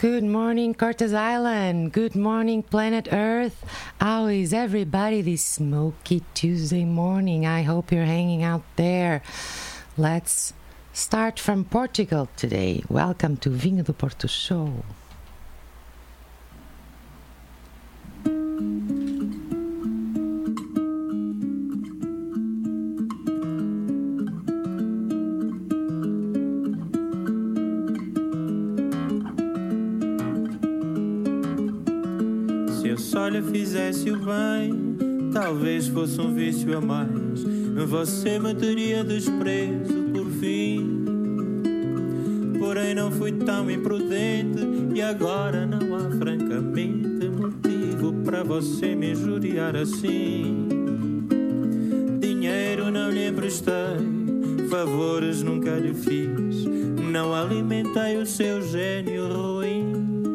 Good morning, Curtis Island. Good morning, planet Earth. How is everybody this smoky Tuesday morning? I hope you're hanging out there. Let's start from Portugal today. Welcome to Vinho do Porto Show. Só lhe fizesse o bem, talvez fosse um vício a mais. Você me teria desprezo por fim. Porém não fui tão imprudente e agora não há francamente motivo para você me injuriar assim. Dinheiro não lhe emprestei, favores nunca lhe fiz, não alimentei o seu gênio ruim.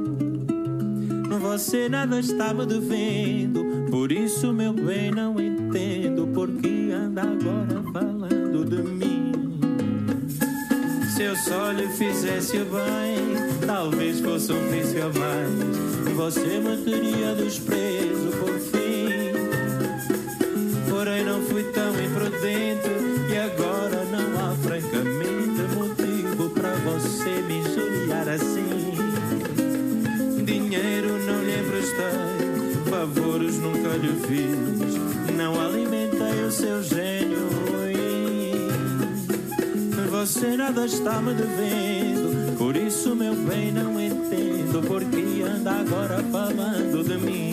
Você nada está me devendo, por isso, meu bem, não entendo porque anda agora falando de mim. Se eu só lhe fizesse bem, talvez fosse um vício a mais. Você me teria desprezo por fim. Porém não fui tão imprudente e agora não há francamente motivo para você me injuriar assim. Dinheiro não lhe emprestei, favores nunca lhe fiz, não alimentei o seu gênio ruim. Você nada está me devendo, por isso, meu bem, não entendo porque anda agora falando de mim.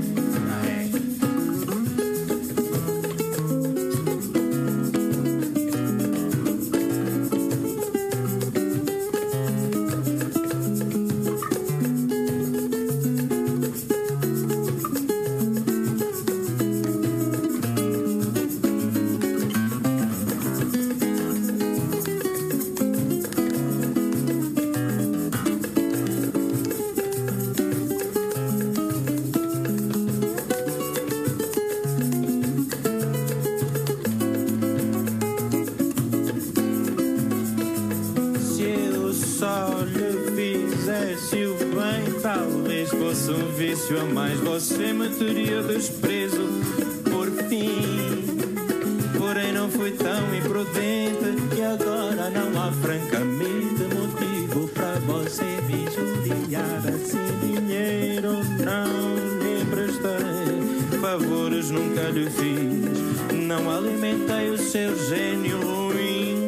A mais você me teria desprezo por fim. Porém não fui tão imprudente e agora não há francamente motivo para você me injuriar assim. Dinheiro não lhe emprestei, favores nunca lhe fiz, não alimentei o seu gênio ruim.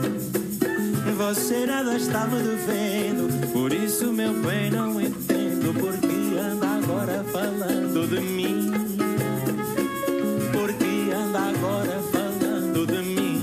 Você nada está me devendo, por isso, meu bem, não entendo porque agora falando de mim, porque anda agora falando de mim.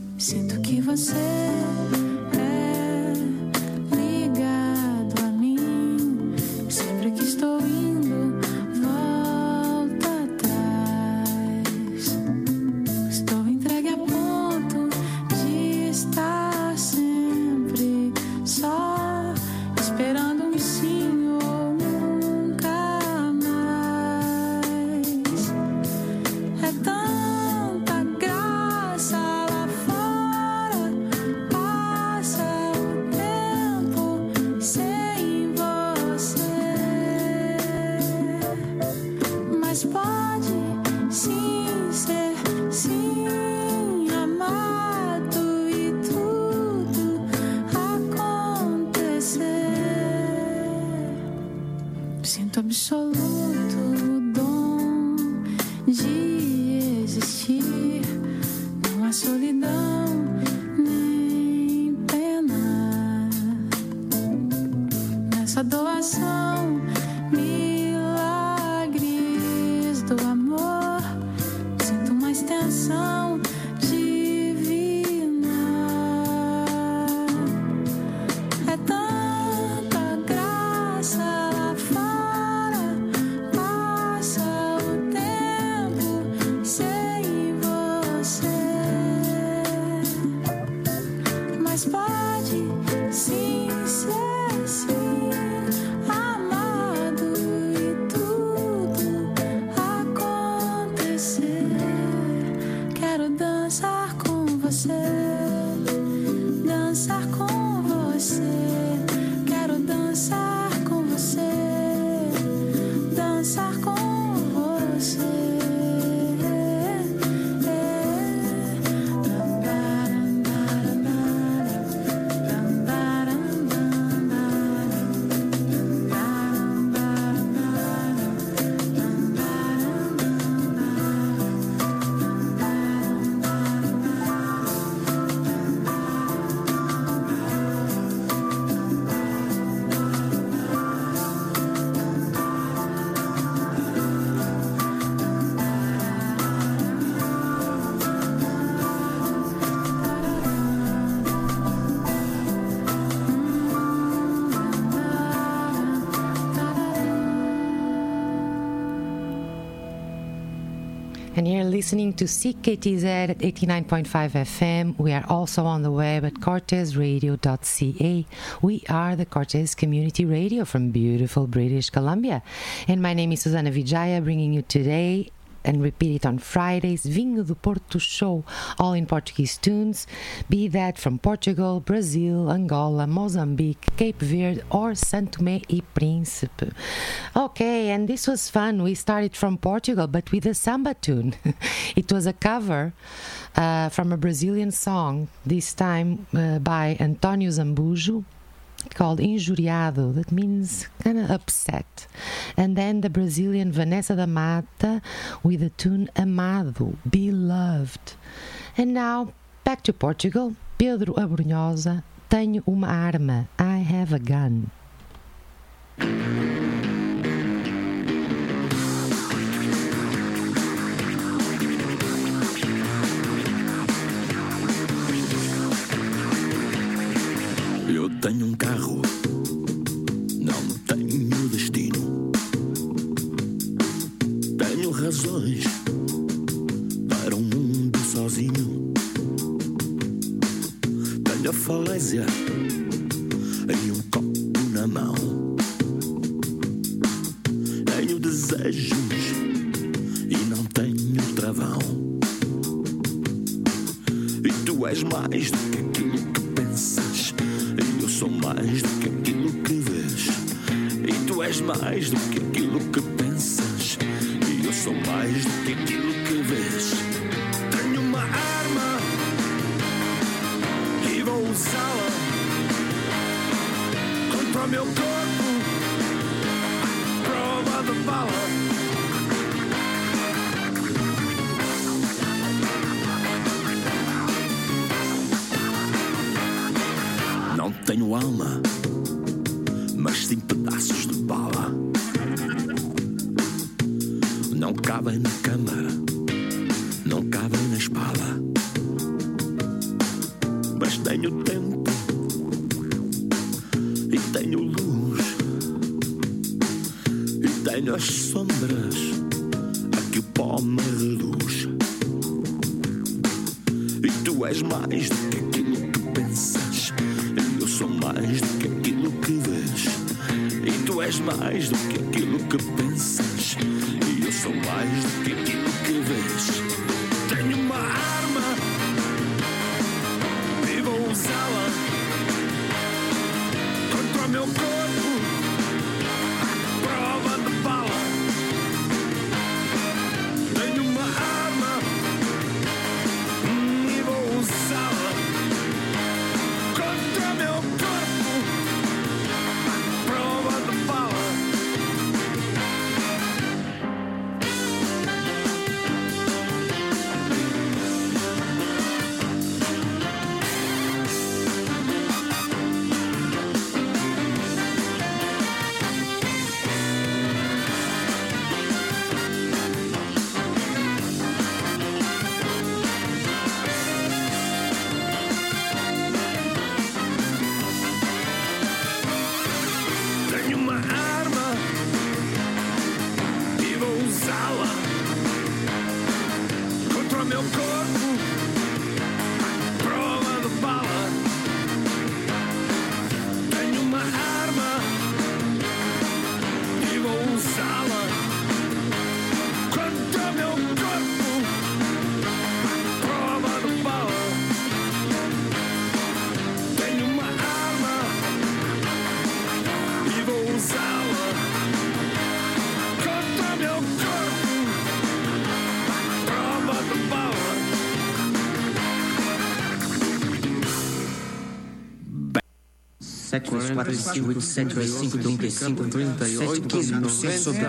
Você é ligado a mim. Sinto absoluto o dom de existir. Não há solidão nem pena nessa doação. Milagres do amor. Sinto uma extensão divina. É tanta graça lá fora. Passa o tempo sem você. Mas pode sim ser assim, amado, e tudo acontecer. Quero dançar com você, dançar com você. Quero dançar com você, dançar com você. And you're listening to CKTZ at 89.5 FM. We are also on the web at cortezradio.ca. We are the Cortez Community Radio from beautiful British Columbia. And my name is Susana Vijaya, bringing you today and repeat it on Fridays, Vinho do Porto Show, all in Portuguese tunes, be that from Portugal, Brazil, Angola, Mozambique, Cape Verde, or Santo Tomé e Príncipe. Okay, and this was fun. We started from Portugal, but with a samba tune. It was a cover from a Brazilian song, this time by António Zambujo, called Injuriado. That means kind of upset. And then the Brazilian Vanessa da Mata with the tune Amado, Beloved. And now back to Portugal. Pedro Abrunhosa, Tenho uma arma, I have a gun. Eu tenho um carro, não tenho destino. Tenho razões para um mundo sozinho. Tenho a falésia em um copo na mão. Tenho desejos e não tenho travão. E tu és mais do que aquilo que pensas. Eu sou mais do que aquilo que vês. E tu és mais do que aquilo que pensas. E eu sou mais do que aquilo que vês. Tenho uma arma e vou usá-la contra o meu corpo, prova de bala. Não tenho alma, mas sim pedaços de bala. Não cabem na cama, não cabem na espala. Mas tenho tempo e tenho luz e tenho as sombras a que o pó me reduz. E tu és mais do que aquilo que pensas. Eu sou mais do que aquilo que vês. E tu és mais do que aquilo que pensas. E eu sou mais do que aquilo que vês. Tenho uma arma e vou usá-la contra o meu corpo, prova de bala. Tenho uma arma e vou usá-la contra o meu corpo, prova de bala. 7 vezes 4 vezes 5, 7 vezes 5, 35, 38, 15% sobre...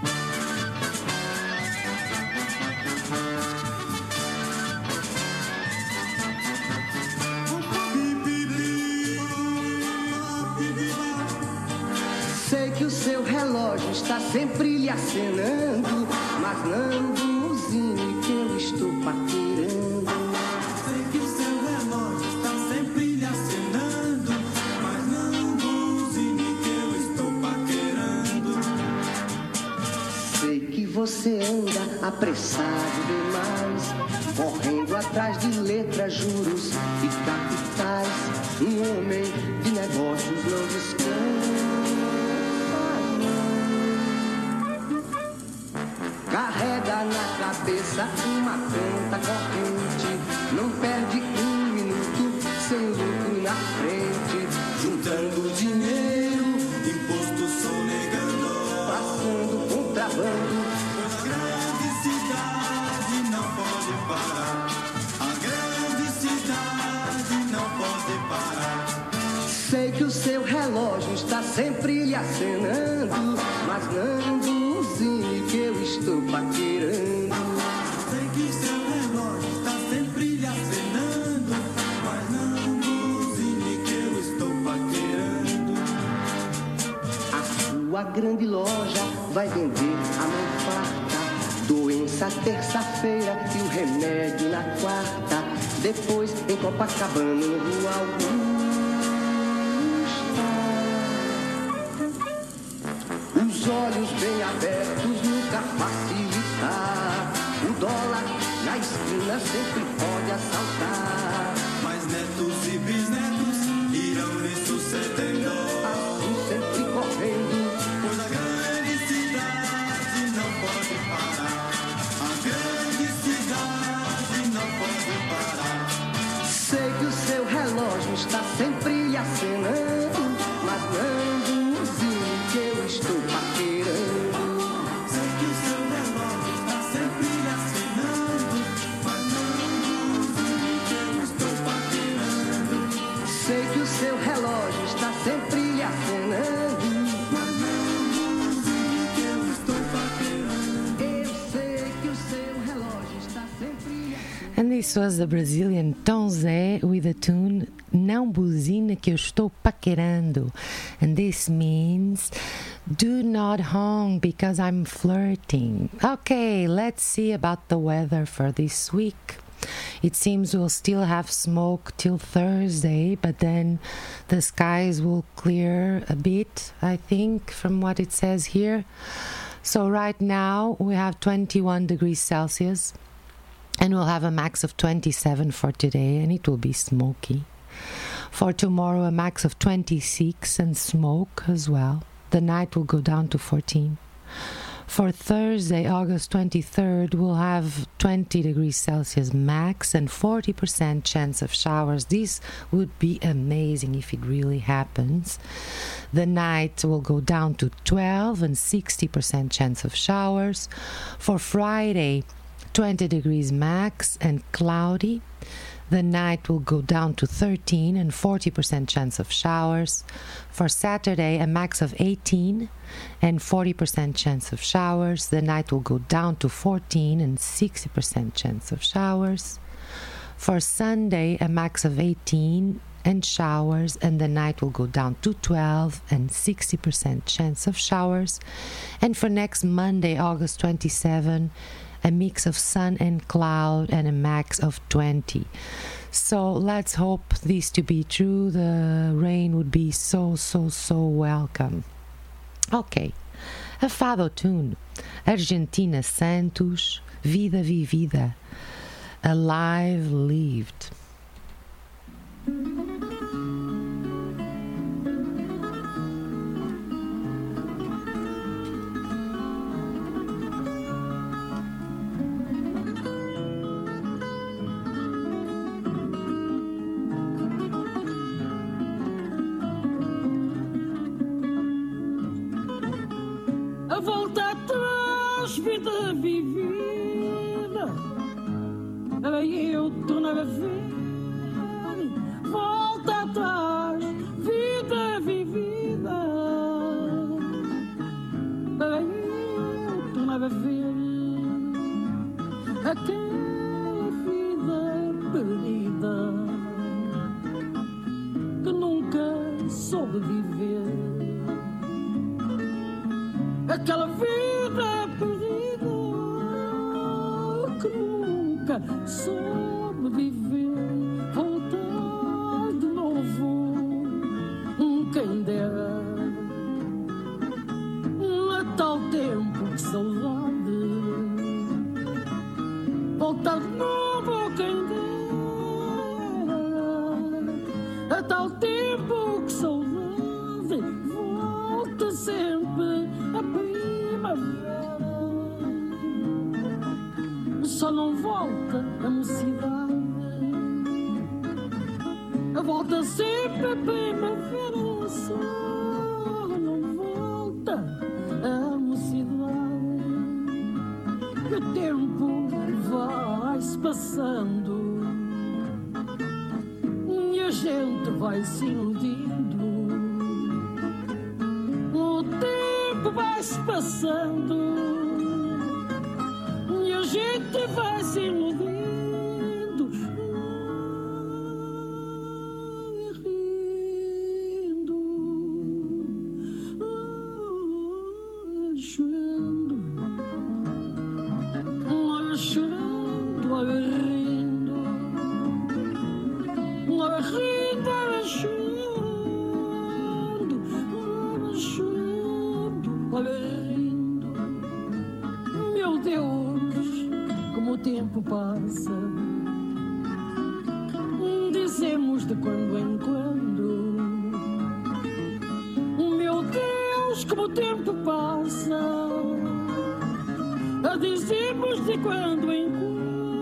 Sei que o seu relógio está sempre lhe acenando, mas não buzine que eu estou paquerando. Sei que o seu relógio está sempre lhe acenando, mas não buzine que eu estou paquerando. Sei que você anda apressado demais, correndo atrás de letras, juros e capitais. Um homem de negócios não descansa. Carrega na cabeça uma conta corrente, não perde um minuto sem lucro na frente, Juntando dinheiro, imposto sonegando, passando contrabando. pois a grande cidade não pode parar. A grande cidade não pode parar. Sei que o seu relógio está sempre lhe acenando, mas não buzine que eu estou paquerando. Sei que seu relógio está sempre lhe acenando, mas não buzine que eu estou paquerando. A sua grande loja vai vender a mão farta, doença terça-feira e o remédio na quarta. Depois em Copacabana, no Rua Augusta. Os olhos bem abertos nunca facilitar. O dólar na esquina sempre pode assaltar. Mas netos e bisnetos irão lhe sucedendo, Assim sempre correndo. pois a grande cidade não pode parar. A grande cidade não pode parar. Sei que o seu relógio está sempre lhe acenando, mas não buzine que eu estou paquerando. Sei que o seu relógio está sempre lhe acenando, mas não buzine que eu estou paquerando. Sei que o seu relógio está sempre lhe acenando, Mas não buzine que eu estou paquerando. eu sei que o seu relógio está sempre lhe acenando. And this was the Brazilian Tom Zé with the tune Não Buzina Que Eu Estou Paquerando. And this means do not honk because I'm flirting. Okay, let's see about the weather for this week. It seems we'll still have smoke till Thursday, but then the skies will clear a bit, I think, from what it says here. So right now we have 21 degrees Celsius. And we'll have a max of 27 for today, and it will be smoky. For tomorrow, a max of 26 and smoke as well. The night will go down to 14. For Thursday, August 23rd, we'll have 20 degrees Celsius max and 40% chance of showers. This would be amazing if it really happens. The night will go down to 12 and 60% chance of showers. For Friday, 20 degrees max and cloudy. The night will go down to 13 and 40% chance of showers. For Saturday, a max of 18 and 40% chance of showers. The night will go down to 14 and 60% chance of showers. For Sunday, a max of 18 and showers, and the night will go down to 12 and 60% chance of showers. And for next Monday, August 27, a mix of sun and cloud and a max of 20. So let's hope this to be true. The rain would be so welcome. Ok, a fado tune. Argentina Santos, Vida Vivida, Alive Lived. A volta atrás, vida vivida. Aí eu tô na ver. Volta atrás, vida aquela vida perdida que nunca soube viver, voltar de novo, quem dera. A tal tempo, que saudade, voltar de novo, quem dera. A tal tempo, que saudade, volta sempre a primavera. Só não volta a mocidade, volta sempre a primavera. Só não volta a mocidade. E o tempo vai-se passando e a gente vai se iludindo. O tempo vai-se passando e a gente vai se iludindo. Meu Deus, como o tempo passa, dizemos de quando em quando. Meu Deus, como o tempo passa, dizemos de quando em quando.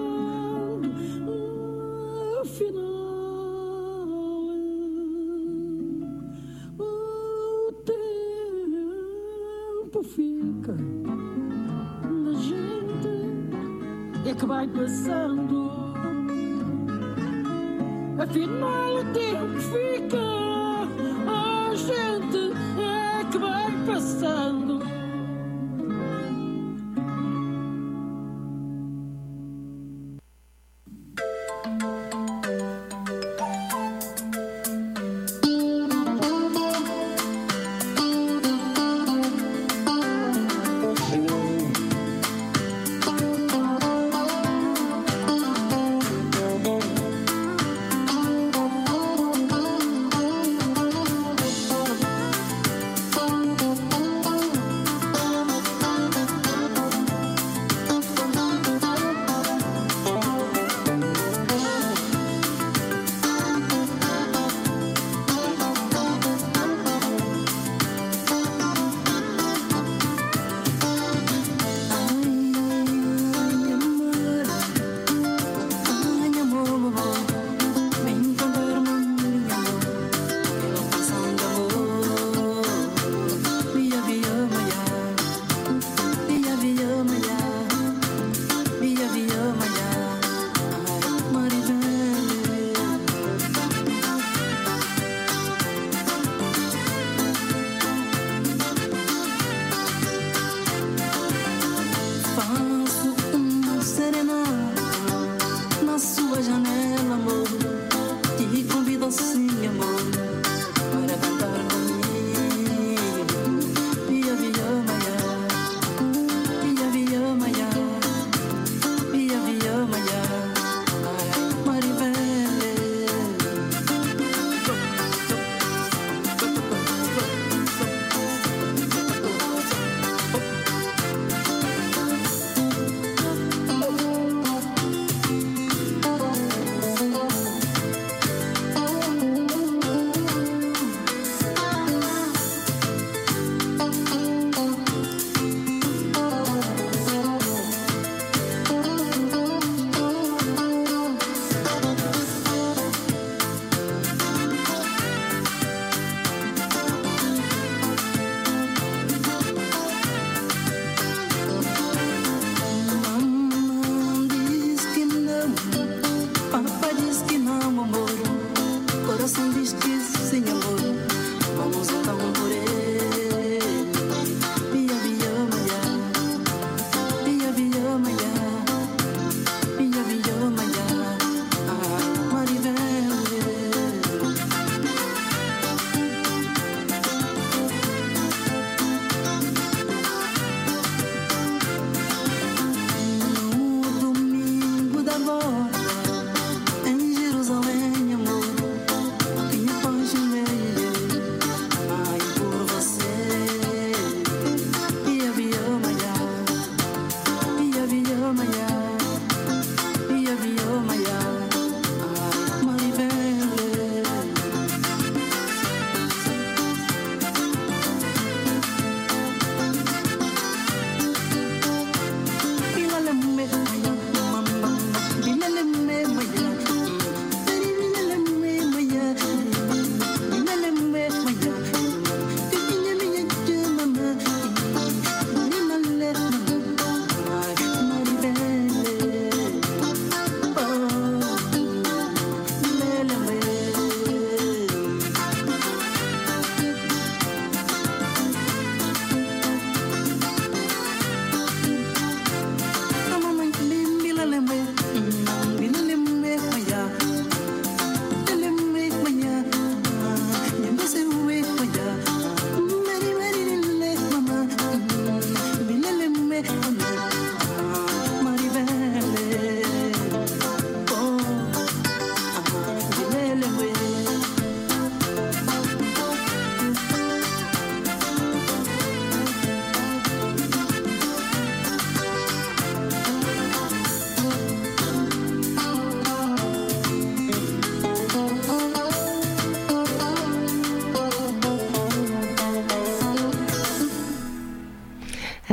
Afinal, o tempo fica na gente, é que vai passando. Afinal, o tempo fica, a gente é que vai passando.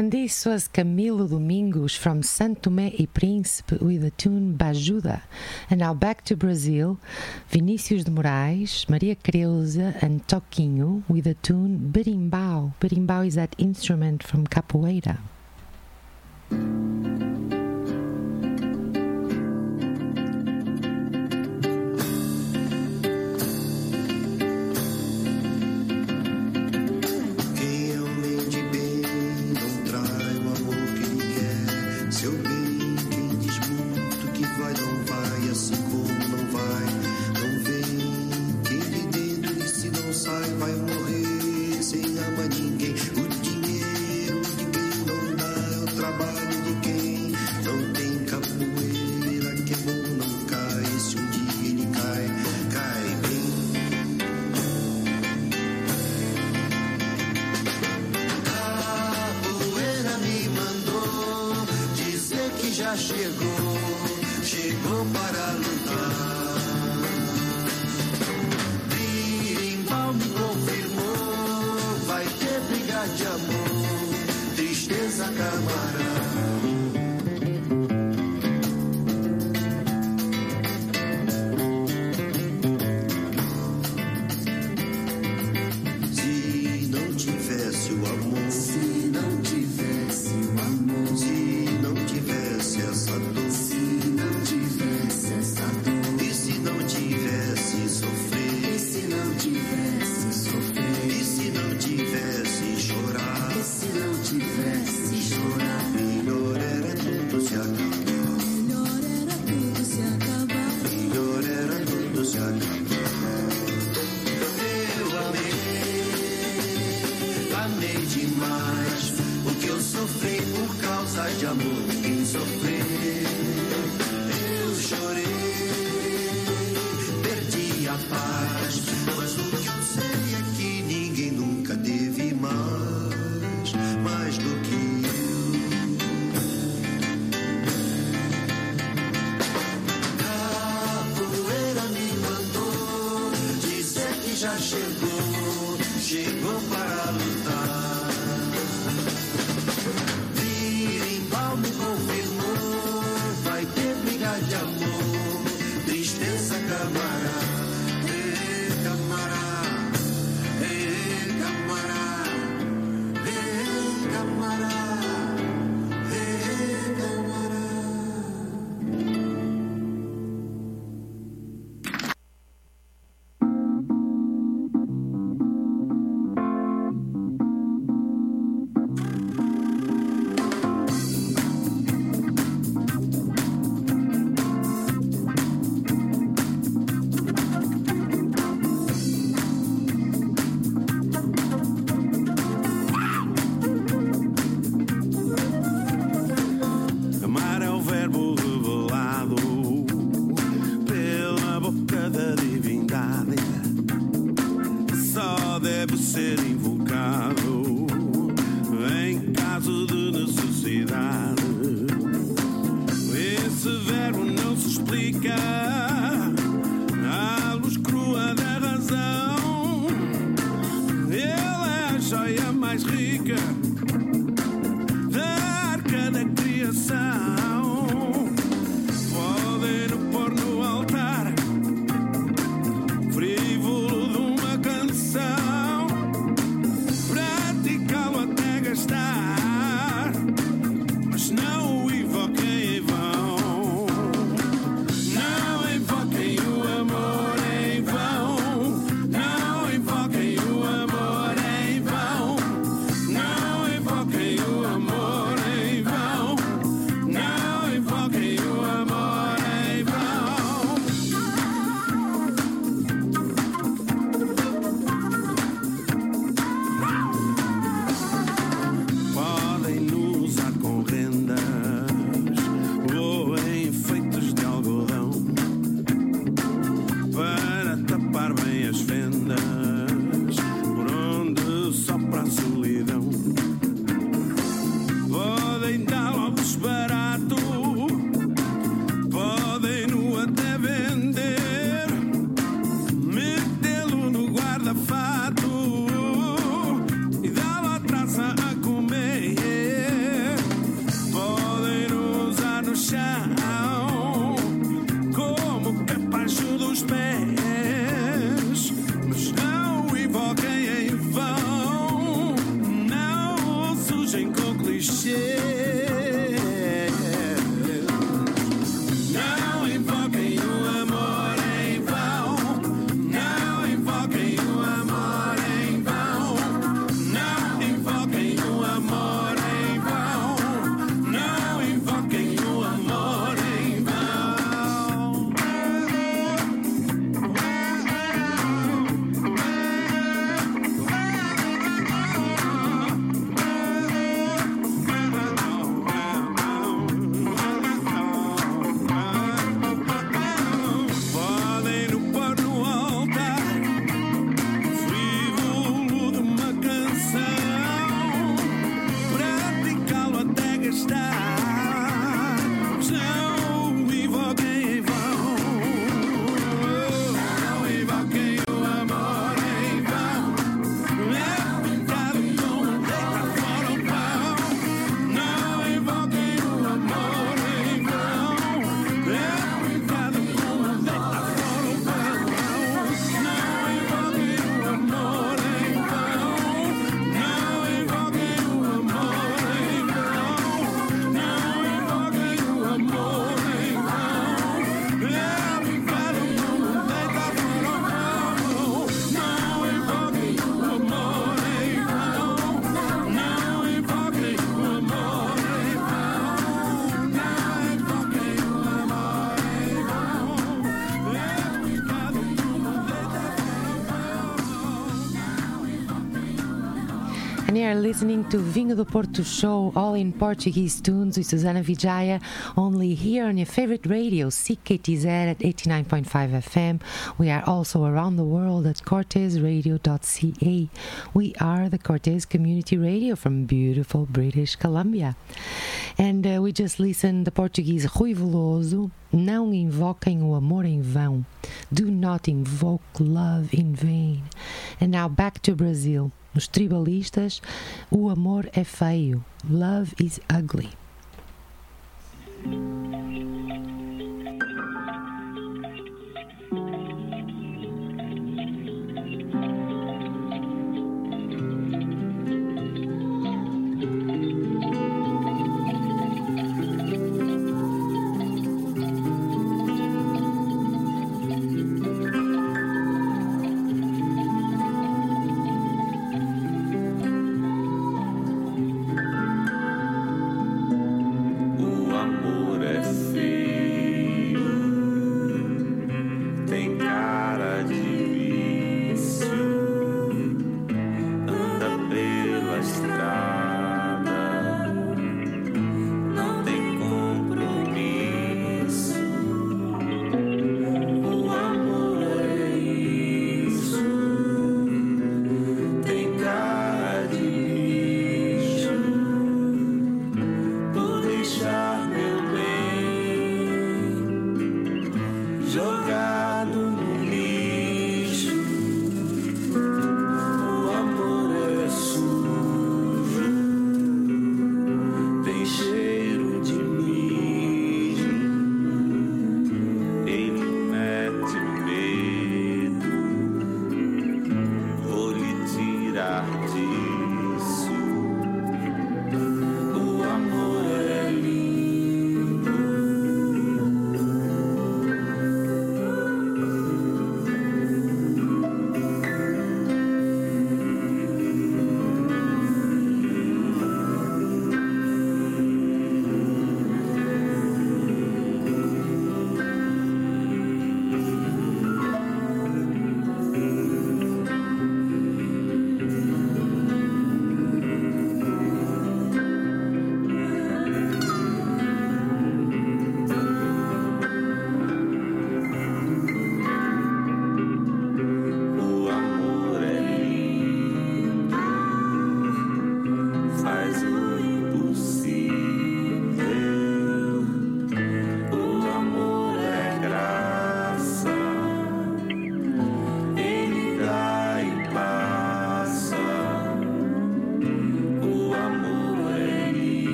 And this was Camilo Domingos from Santo Tomé e Príncipe with the tune Bajuda. And now back to Brazil, Vinícius de Moraes, Maria Creuza and Toquinho with the tune Berimbau. Berimbau is that instrument from Capoeira. Chegou para lutar. Birimbau me confirmou, vai ter briga de amor, tristeza camarada. Se não tivesse o amor, se não tivesse o amor, se não tivesse essa dor, e se não tivesse sofrer, e se não tivesse sofrer, e se não tivesse chorar, e se não tivesse chorar, melhor era tudo se acabar, melhor era tudo se acabar, melhor era tudo se acabar. Eu amei demais, o que eu sofri por causa de amor, quem sofreu. Chorei, perdi a paz, mas o que eu sei é que ninguém nunca teve mais do que eu. Capoeira me mandou dizer que já chegou para lutar. Birimbau me confirmou, vai ter briga de amor, tristeza camarada, camarada, camarada, camarada. fato e dá-la traça a comer. bobagem com clichê. Não invoquem o amor em vão. Não invoquem o amor em vão. Não invoquem o amor em vão. Não invoquem o amor em vão. Podem no pôr no altar, frívolo de uma canção, praticá-lo até gastar. Não invoquem em vão. Não invoquem o amor em vão. É pecado como deitar fora o pão. Não invoquem o amor em vão. É pecado como deitar fora o pão. Não invoquem o amor em vão. Não invoquem o amor em vão. Não invoquem o amor em vão. É pecado como deitar fora o pão. Não invoquem o amor em vão. Não invoquem o amor em vão. Não invoquem o amor em vão. É pecado como deitar And you are listening to Vinho do Porto Show, all in Portuguese tunes with Susana Vijaya, only here on your favorite radio, CKTZ at 89.5 FM. We are also around the world at cortezradio.ca. We are the Cortez Community Radio from beautiful British Columbia. And we just listened the Portuguese Rui Veloso, Não invoquem o amor em vão. Do not invoke love in vain. And now back to Brazil. Os tribalistas, o amor é feio. Love is ugly.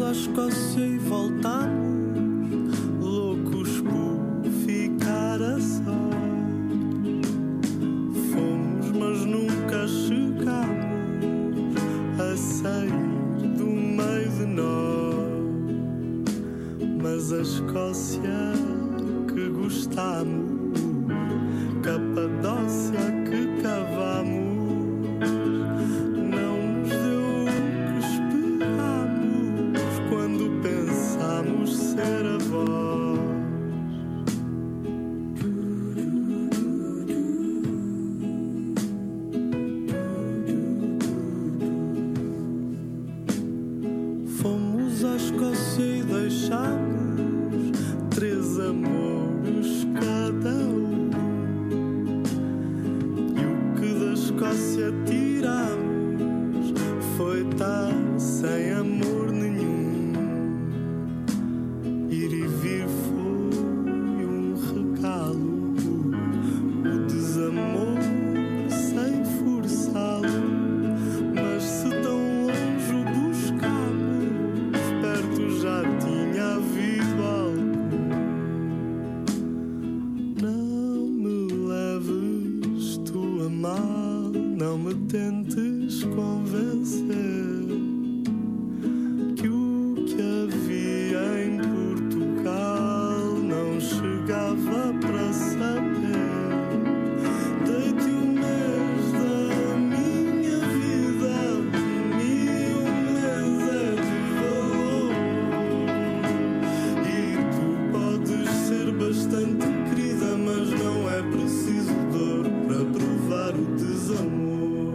à Escócia e voltamos, loucos por ficar a sós. Fomos, mas nunca chegámos a sair do meio de nós. Mas a Escócia que gostamos, Capadócia que cavamos, não nos deu o que esperamos quando pensámos ser avós. Fomos à Escócia e deixámos 3 amores cada um. Escócia tiramos foi estar sem amor nenhum. Ir e vir foi regalo, o desamor sem forçá-lo. Mas se tão longe o buscamos, perto já tinha havido algo. Não me leves tu a mal, não me tentes convencer que o que havia em Portugal não chegava para saber. Dei-te um mês da minha vida e um mês é de valor. E tu podes ser bastante querida, mas não é preciso dor para provar o desamor.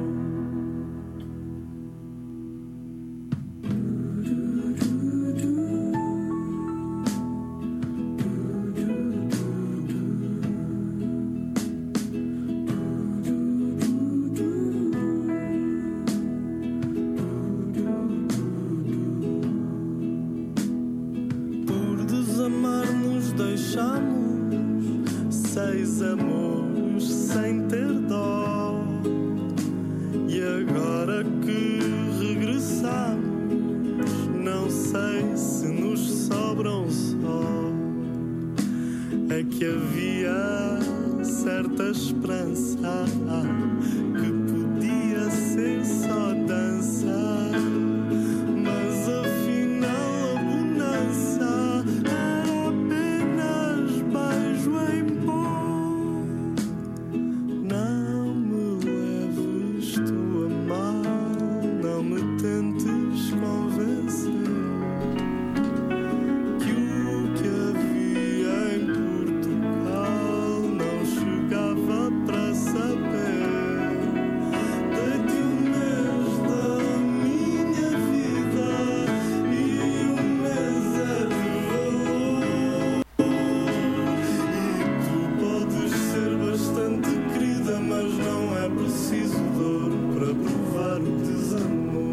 Por desamar-nos deixamos 6 amores sem ter dó. E agora que regressamos, não sei se nos sobram só. É que havia certa esperança que podia ser só dança. Mas afinal a bonança era apenas beijo em pó. Não me leves tu a mal, não me tentes convencer que o que havia em Portugal não chegava para saber. Dei-te um mês da minha vida e um mês é de valor. E tu podes ser bastante querida, mas não é preciso dor para provar o desamor.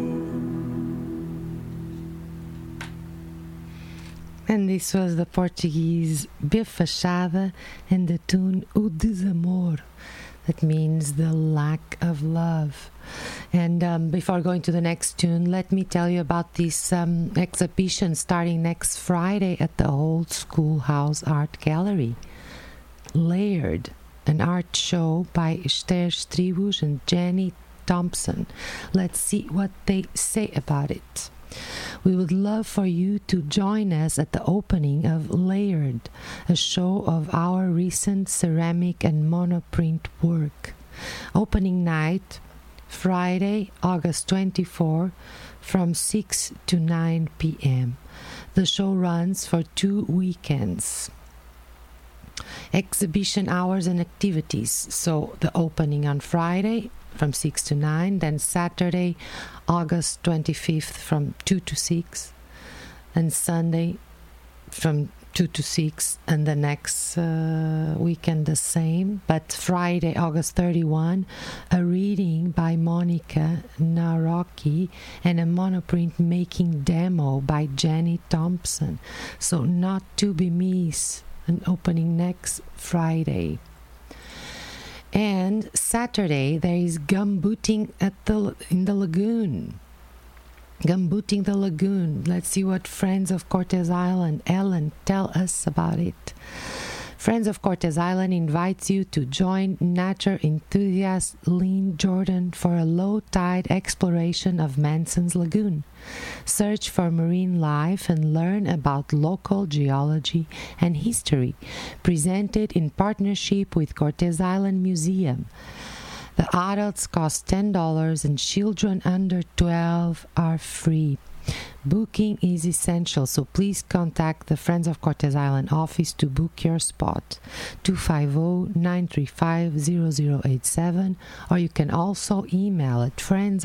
And this was the Portuguese Bifachada and the tune O Desamor. That means the lack of love. And before going to the next tune, let me tell you about this exhibition starting next Friday at the Old Schoolhouse Art Gallery. Layered, an art show by Esther Stribus and Jenny Thompson. Let's see what they say about it. We would love for you to join us at the opening of Layered, a show of our recent ceramic and monoprint work. Opening night, Friday, August 24, from 6 to 9 p.m. The show runs for 2 weekends. Exhibition hours and activities. So the opening on Friday from 6 to 9, then Saturday, August 25th from 2 to 6, and Sunday from 2 to 6, and the next weekend the same. But Friday, August 31, a reading by Monica Naroki and a monoprint making demo by Jenny Thompson. So not to be missed, an opening next Friday. And Saturday there is gumbooting in the lagoon. Gumbooting the lagoon. Let's see what Friends of Cortez Island, Ellen, tell us about it. Friends of Cortez Island invites you to join nature enthusiast Lynn Jordan for a low-tide exploration of Manson's Lagoon. Search for marine life and learn about local geology and history, presented in partnership with Cortez Island Museum. The adults cost $10 and children under 12 are free. Booking is essential, so please contact the Friends of Cortez Island office to book your spot, 250-935-0087, or you can also email at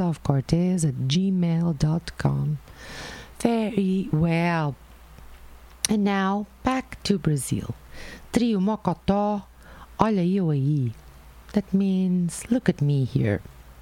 friendsofcortez@gmail.com. Very well. And now, back to Brazil. Trio Mocotó, olha eu aí. That means, look at me here.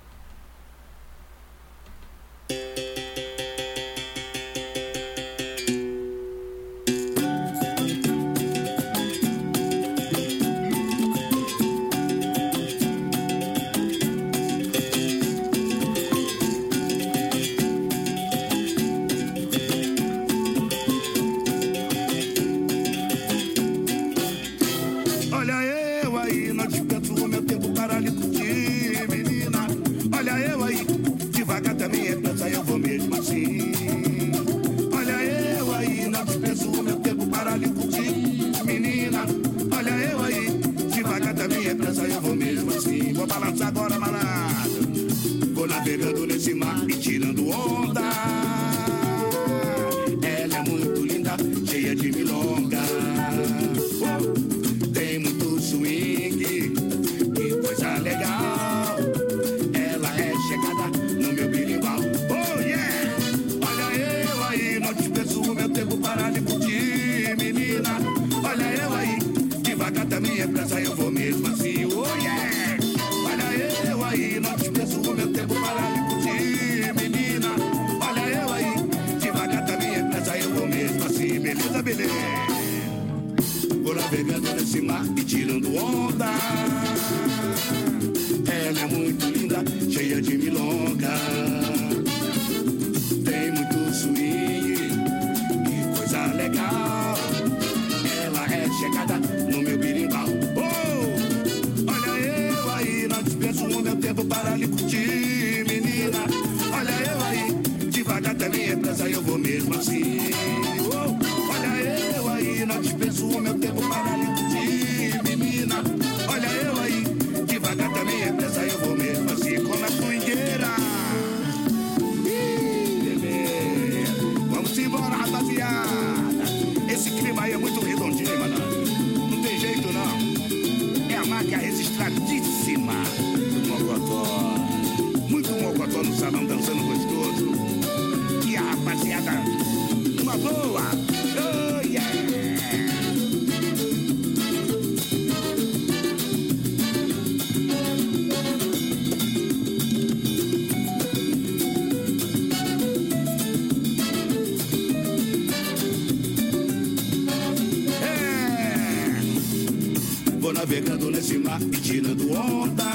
Navegando nesse mar e tirando onda.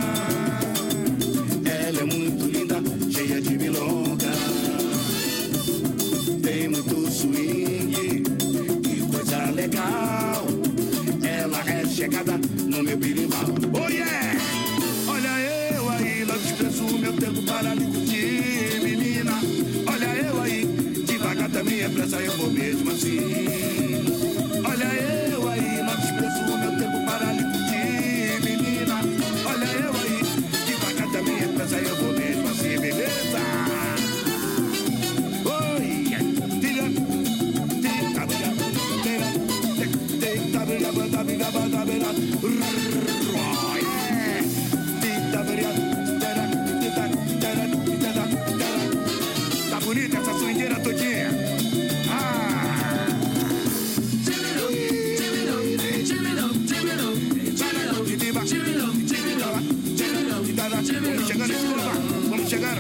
Ela é muito linda, cheia de milonga. Tem muito swing, que coisa legal. Ela é chegada no meu birimbau. Oh yeah! Olha eu aí, não dispenso o meu tempo para lhe curtir, menina. Olha eu aí, devagar também é pressa, eu vou mesmo assim. Olha eu aí, não dispenso o meu tempo para lhe curtir, menina. Olha eu aí, devagar também é pressa, eu vou mesmo assim, beleza? Oi, tá bonita essa swingueira todinha. Vamos chegar.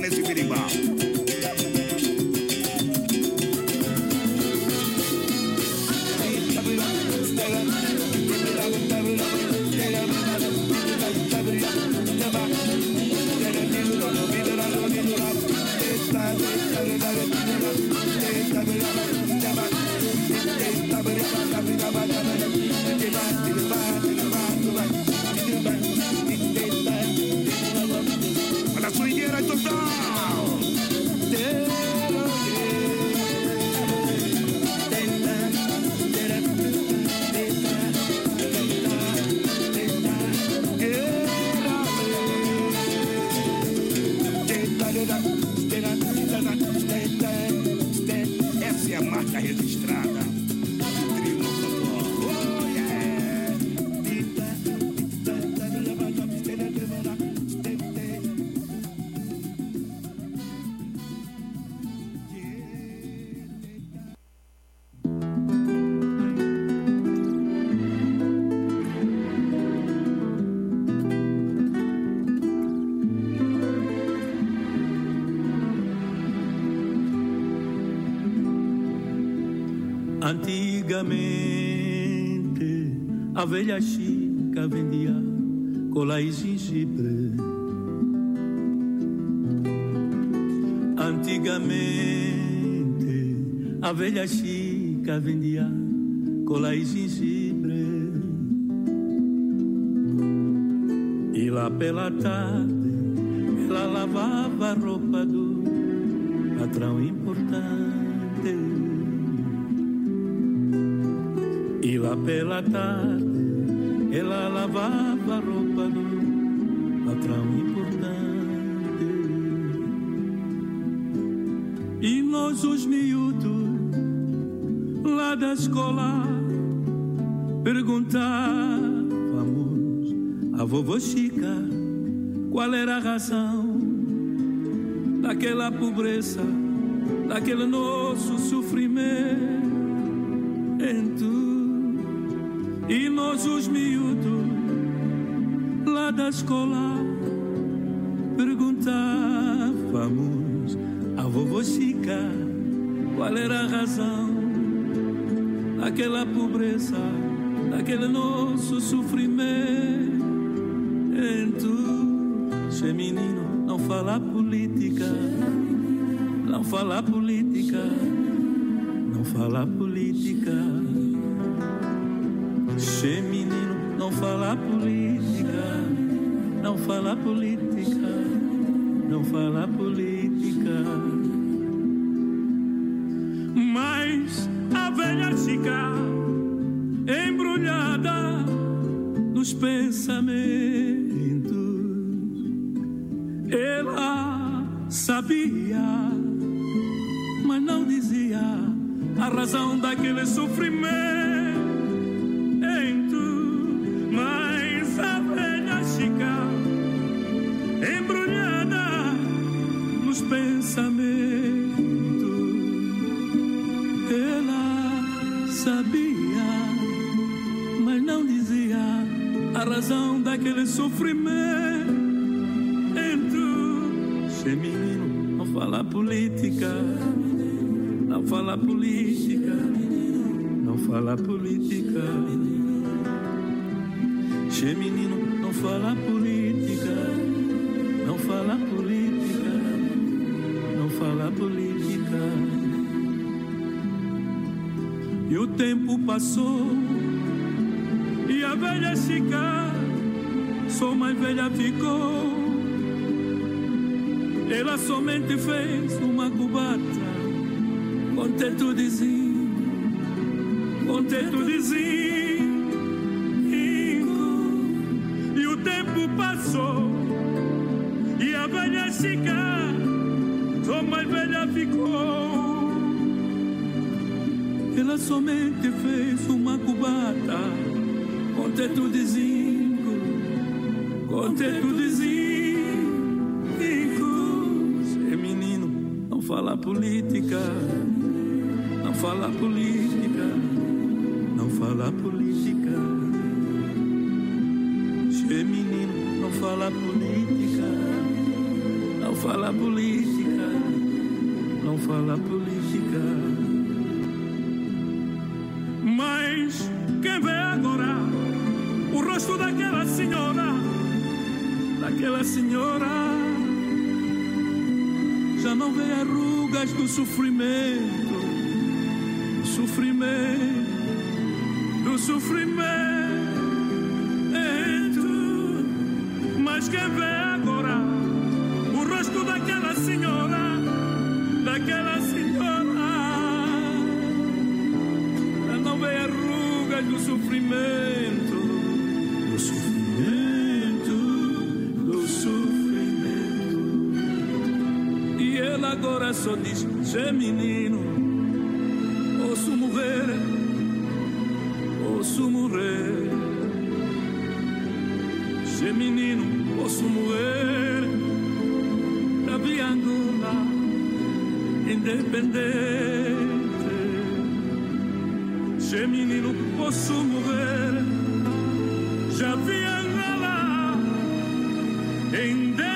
nesse berimbau. A swingueira total. Essa é a marca registrada do trio Mocotó. Oh, yeah! Antigamente a velha Chica vendia cola e gengibre. Antigamente a velha Chica vendia cola e gengibre. E lá pela tarde ela lavava a roupa do patrão importante. E lá pela tarde ela lavava a roupa do patrão importante. E nós os miúdos lá da escola perguntávamos a vovó Chica qual era a razão daquela pobreza, daquele nosso sofrimento. E nós os miúdos lá da escola perguntávamos a vovó Chica qual era a razão daquela pobreza, daquele nosso sofrimento. Se menino não fala política, não fala política, não fala política. Se menino não fala política, não fala política, não fala política. Mas a velha Chica embrulhada nos pensamentos, ela sabia, mas não dizia a razão daquele sofrimento. Mas a velha Chica embrulhada nos pensamentos, ela sabia, mas não dizia a razão daquele sofrimento. Se menino não fala política, não fala política, não fala política. Se menino não fala política, não fala política, não fala política. E o tempo passou e a velha Chica só mais velha ficou. Ela somente fez uma cubata com teto de zinco, com teto de zinco. E o tempo passou e a velha Chica só mais velha ficou. Ela somente fez uma cubata com teto de zinco, com teto de zinco. Se menino não fala política, não fala política, não fala política. Se menino não fala política, Não fala política, não fala política. Mas quem vê agora o rosto daquela senhora já não vê arrugas do sofrimento, mas quem vê agora o rosto daquela senhora já não vê arrugas do sofrimento. E ela agora só diz: "Cê menino, ouço morrer. Cê menino, ouço morrer. Da via Angola, independente. Cê menino, ouço morrer. Já vi Angola, independente."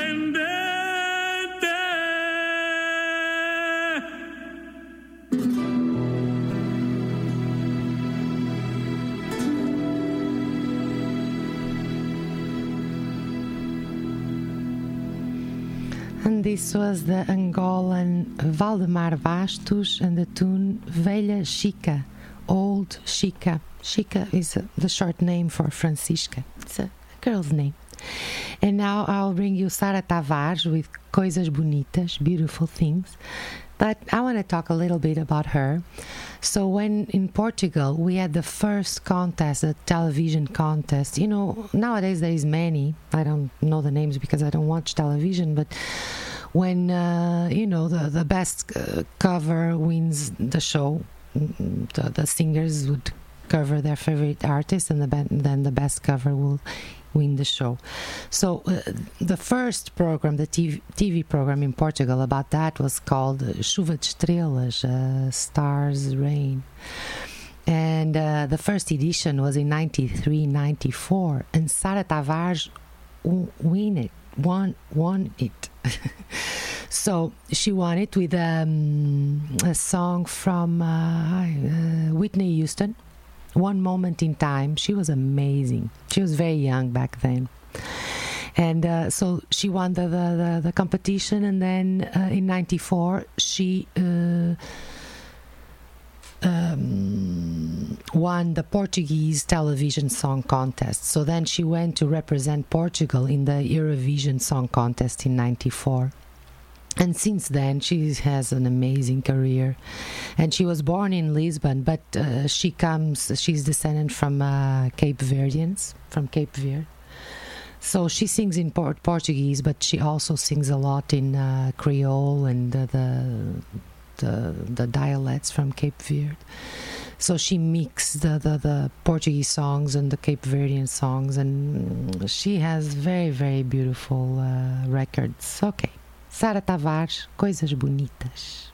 And this was the Angolan Valdemar Bastos and the tune Velha Chica, Old Chica. Chica is the short name for Francisca. It's a girl's name. And now I'll bring you Sara Tavares with Coisas Bonitas, Beautiful Things. But I want to talk a little bit about her. So when in Portugal we had the first contest, a television contest. You know, nowadays there is many. I don't know the names because I don't watch television. But when the best cover wins the show, the singers would cover their favorite artist, and then the best cover will win the show. So the first program, the TV program in Portugal about that was called Chuva de Estrelas, Stars Rain. And the first edition was in 93-94, and Sara Tavares won it. So she won it with a song from Whitney Houston, One Moment in Time. She was amazing. She was very young back then. And so she won the competition, and then in 94 she won the Portuguese television song contest. So then she went to represent Portugal in the Eurovision Song Contest in 94. And since then, she has an amazing career. And she was born in Lisbon, but she's descendant from Cape Verdeans, from Cape Verde. So she sings in Portuguese, but she also sings a lot in Creole and the dialects from Cape Verde. So she mixed the Portuguese songs and the Cape Verdean songs, and she has very, very beautiful records. Okay. Sara Tavares, Coisas Bonitas.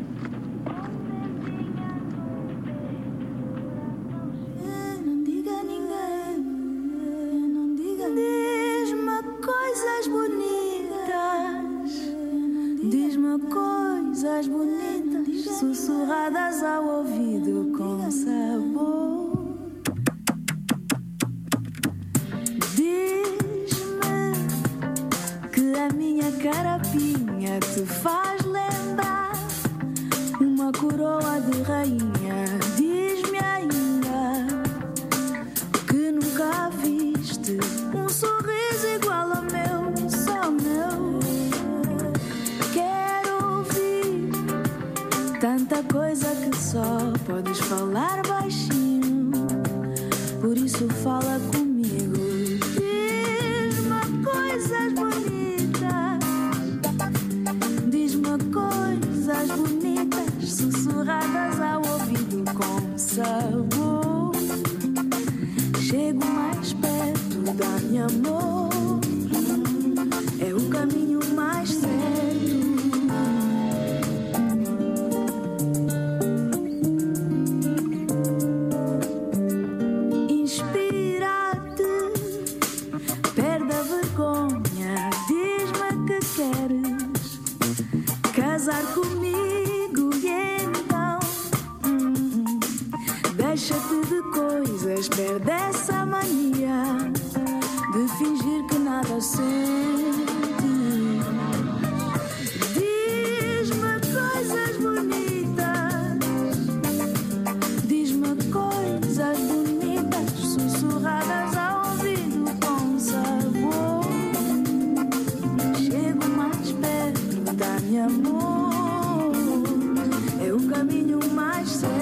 Não diga Chego mais perto, dá-me amor. É o caminho mais certo. Casar comigo e então deixa-te de coisas, perde essa mania de fingir que nada sente. Diz-me coisas bonitas, diz-me coisas bonitas, sussurradas ao ouvido com sabor. Chego mais perto, dá-me amor. É o caminho mais certo.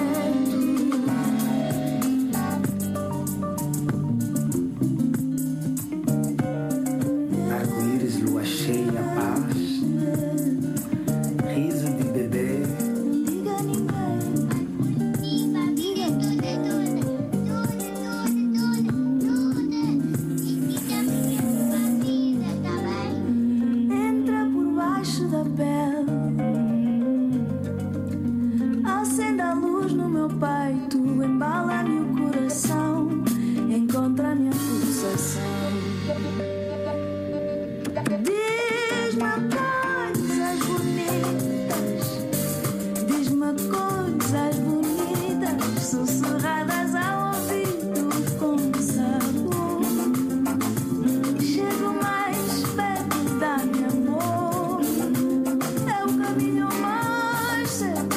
Arco-íris, lua cheia, paz. Riso de bebê. Diga ninguém. Entra por baixo da pele. Acende a luz no meu peito, embala-me o coração, encontra a minha pulsação. Diz-me coisas bonitas, diz-me coisas bonitas, sussurradas ao ouvido com sabor. Chego mais perto, dá-me amor, é o caminho mais certo.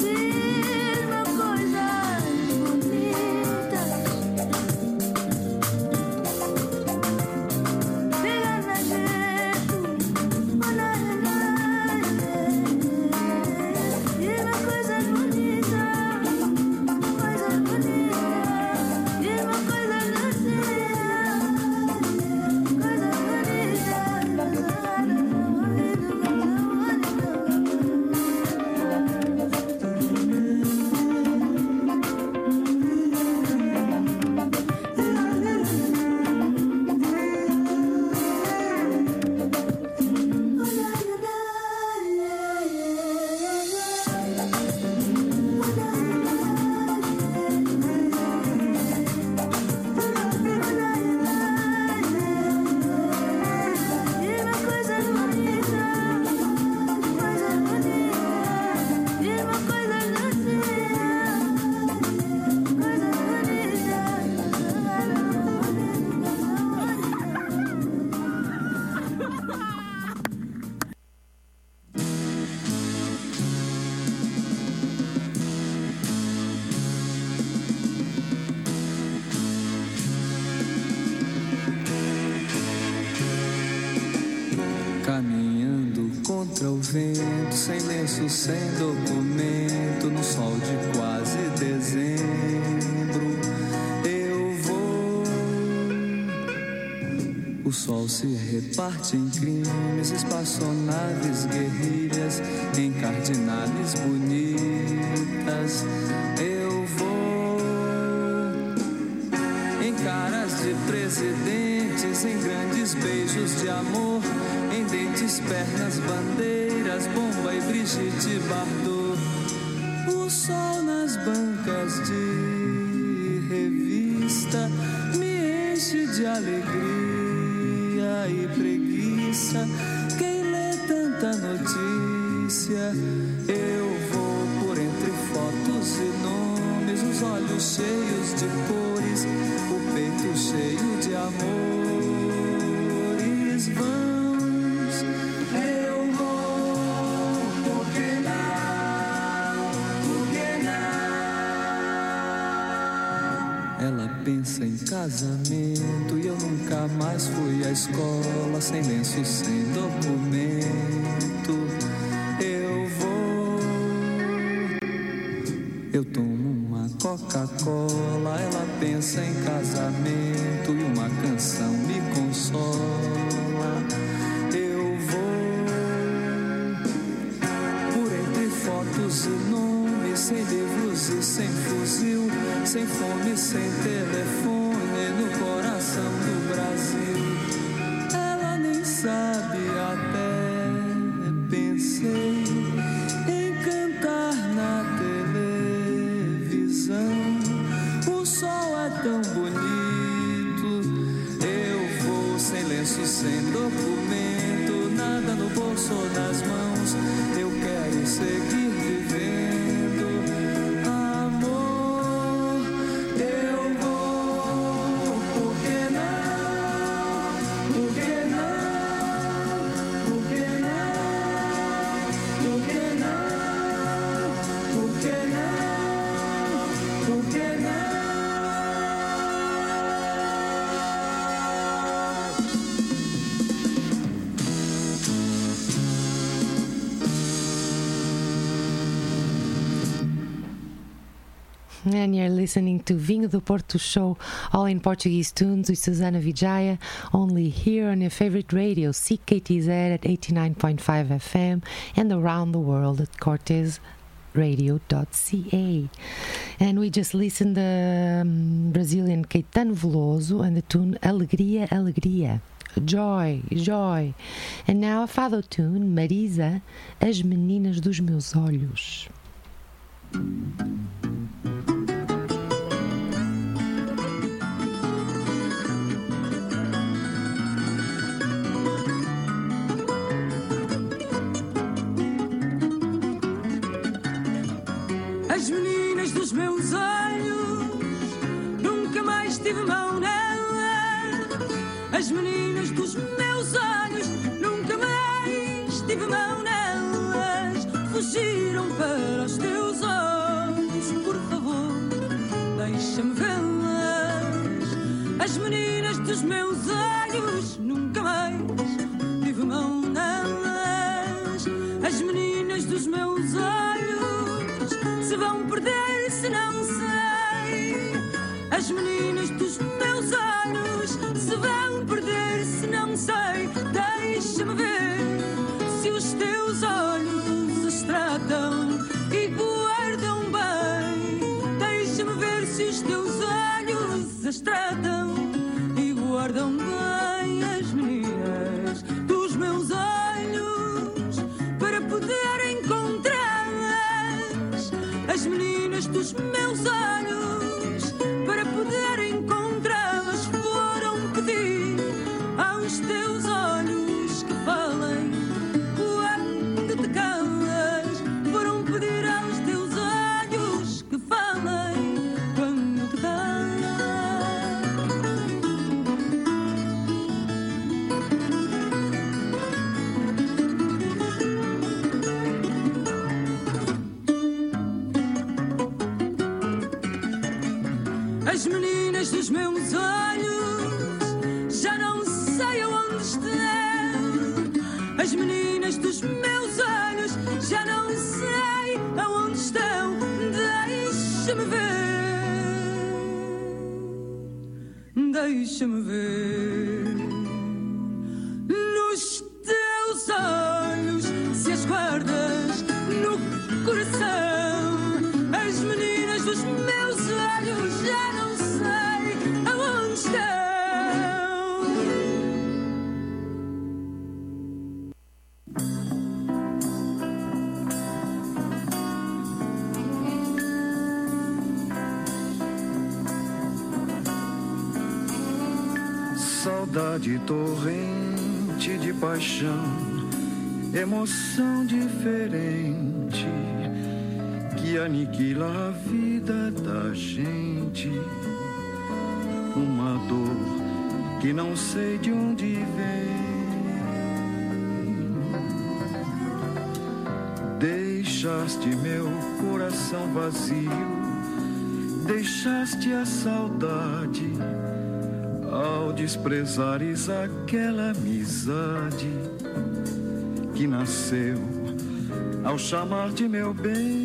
Caminhando contra o vento, sem lenço, sem documento, no sol de quase dezembro, eu vou. O sol se reparte em crimes, espaçonaves, guerrilhas, em cardinales bonitas, eu vou. Em caras de presidentes, em grandes beijos de amor, em dentes, pernas, bandeiras, Bomba e Brigitte Bardot. O sol nas bancas de revista me enche de alegria e preguiça. Quem lê tanta notícia? Eu vou por entre fotos e nomes, os olhos cheios de cores, o peito cheio de amores vãos. Eu vou, por que não? Por que não? Ela pensa em casamento e eu nunca mais fui à escola, sem lenço, sem documento. Eu vou, eu tomo uma Coca-Cola, ela pensa em casamento e uma canção me consola. Eu vou por entre fotos e nomes, sem livros e sem fuzil, sem fome, sem telefone, no coração do Brasil. Ela nem sabe, até pensei em cantar na televisão. O sol é tão bonito, eu vou sem lenço, sem documento, nada no bolso ou nas mãos. Eu quero seguir vivendo, amor. Eu vou, por que não? Por que não? Por que não? Por que não? Por que não? Por que não? And you're listening to Vinho do Porto Show, all in Portuguese tunes with Susana Vijaya, only here on your favorite radio, CKTZ at 89.5 FM and around the world at cortesradio.ca. And we just listened to Brazilian Caetano Veloso and the tune Alegria, Alegria. Joy, joy. And now a fado tune, Marisa, As Meninas dos Meus Olhos. As meninas dos meus olhos, nunca mais tive mão nelas. As meninas dos meus olhos, nunca mais tive mão nelas. Fugiram para os teus olhos, por favor, deixa-me vê-las. As meninas dos meus olhos, nunca mais tive mão nelas. As meninas dos meus olhos se vão perder se não sei. As meninas dos meus olhos se vão perder se não sei. Deixa-me ver se os teus olhos as tratam e guardam bem. Deixa-me ver se os teus olhos as tratam e guardam bem. As meninas dos meus olhos, para poder encontrá-las. As meninas dos meus olhos, para poder encontrá-las, foram pedir aos teus olhos que falem quando te calas. Foram pedir aos teus olhos que falem quando te calas. As meninas dos meus olhos, já não sei aonde estão. As meninas dos meus olhos, já não sei aonde estão. Deixa-me ver, deixa-me ver. Nos teus olhos, se as guardas no coração. As meninas dos meus olhos, já não sei aonde estão. Saudade torrente de paixão, emoção diferente que aniquila a vida da gente. Uma dor que não sei de onde vem. Deixaste meu coração vazio, deixaste a saudade ao desprezares aquela amizade que nasceu ao chamar de meu bem.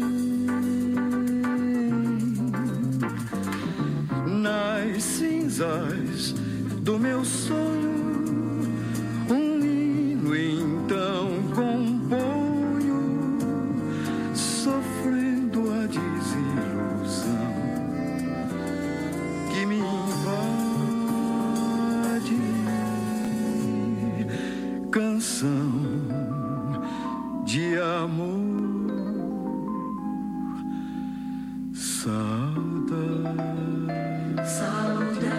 Nas cinzas do meu sonho, um hino então componho, sofrendo a desilusão que me invade. canção de amor, saudade.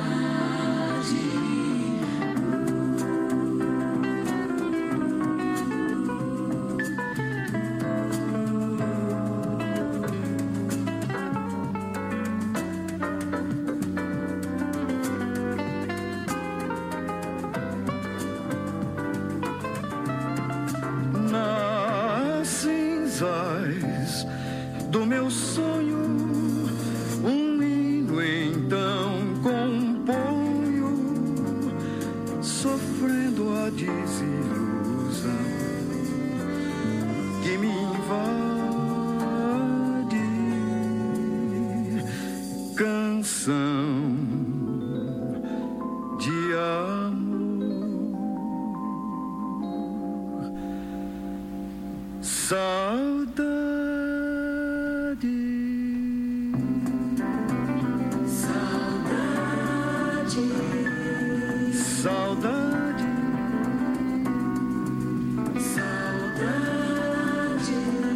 Nas cinzas do meu sonho, um hino então componho, sofrendo a desilusão que me invade. Canção de amor, saudade. Saudade, saudade,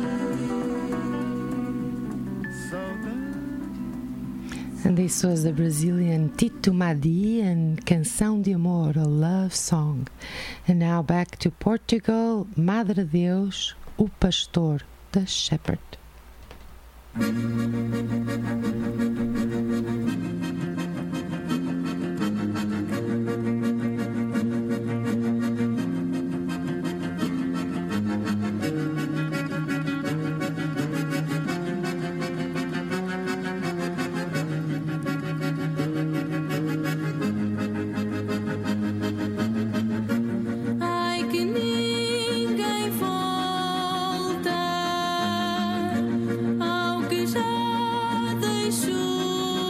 saudade. And this was the Brazilian Tito Madi and Canção de Amor, a love song. And now back to Portugal, Madre Deus, o Pastor, the Shepherd. Ai que ninguém volta ao que já deixou.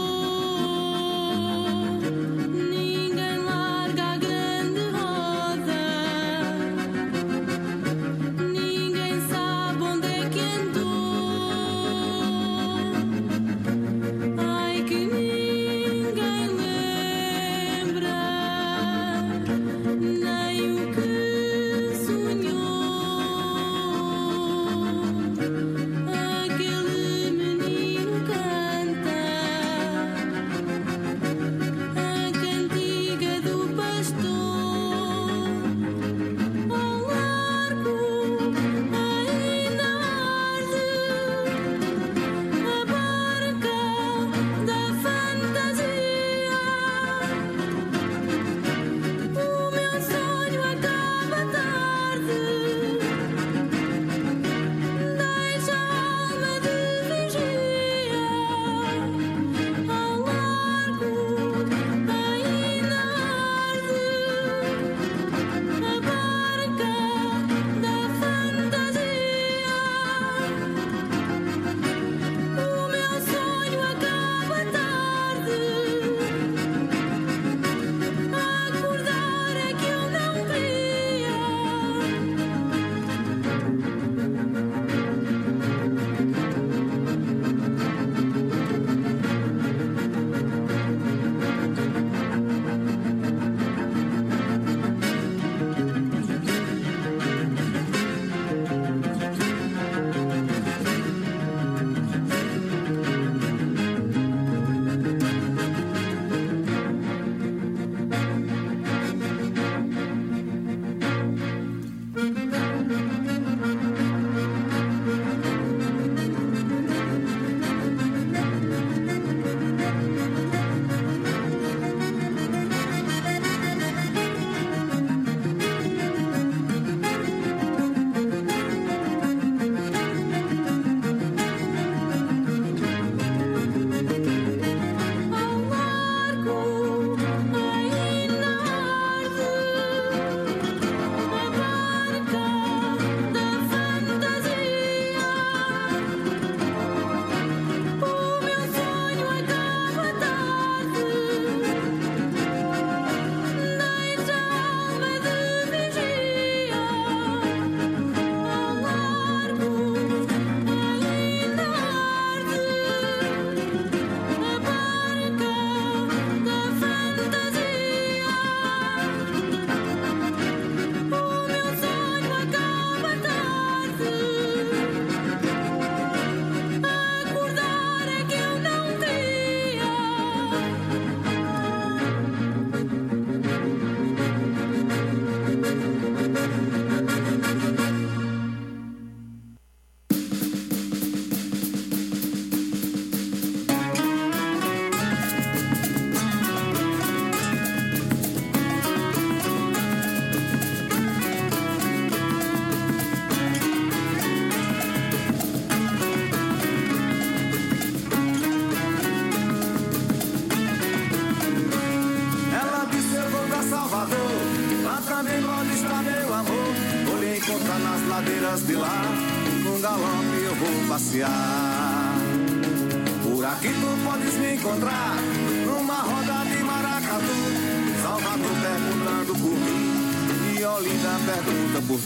nas ladeiras de lá, num galope eu vou passear. Por aqui tu podes me encontrar, numa roda de maracatu, Salvador perguntando por mim, e Olinda pergunta por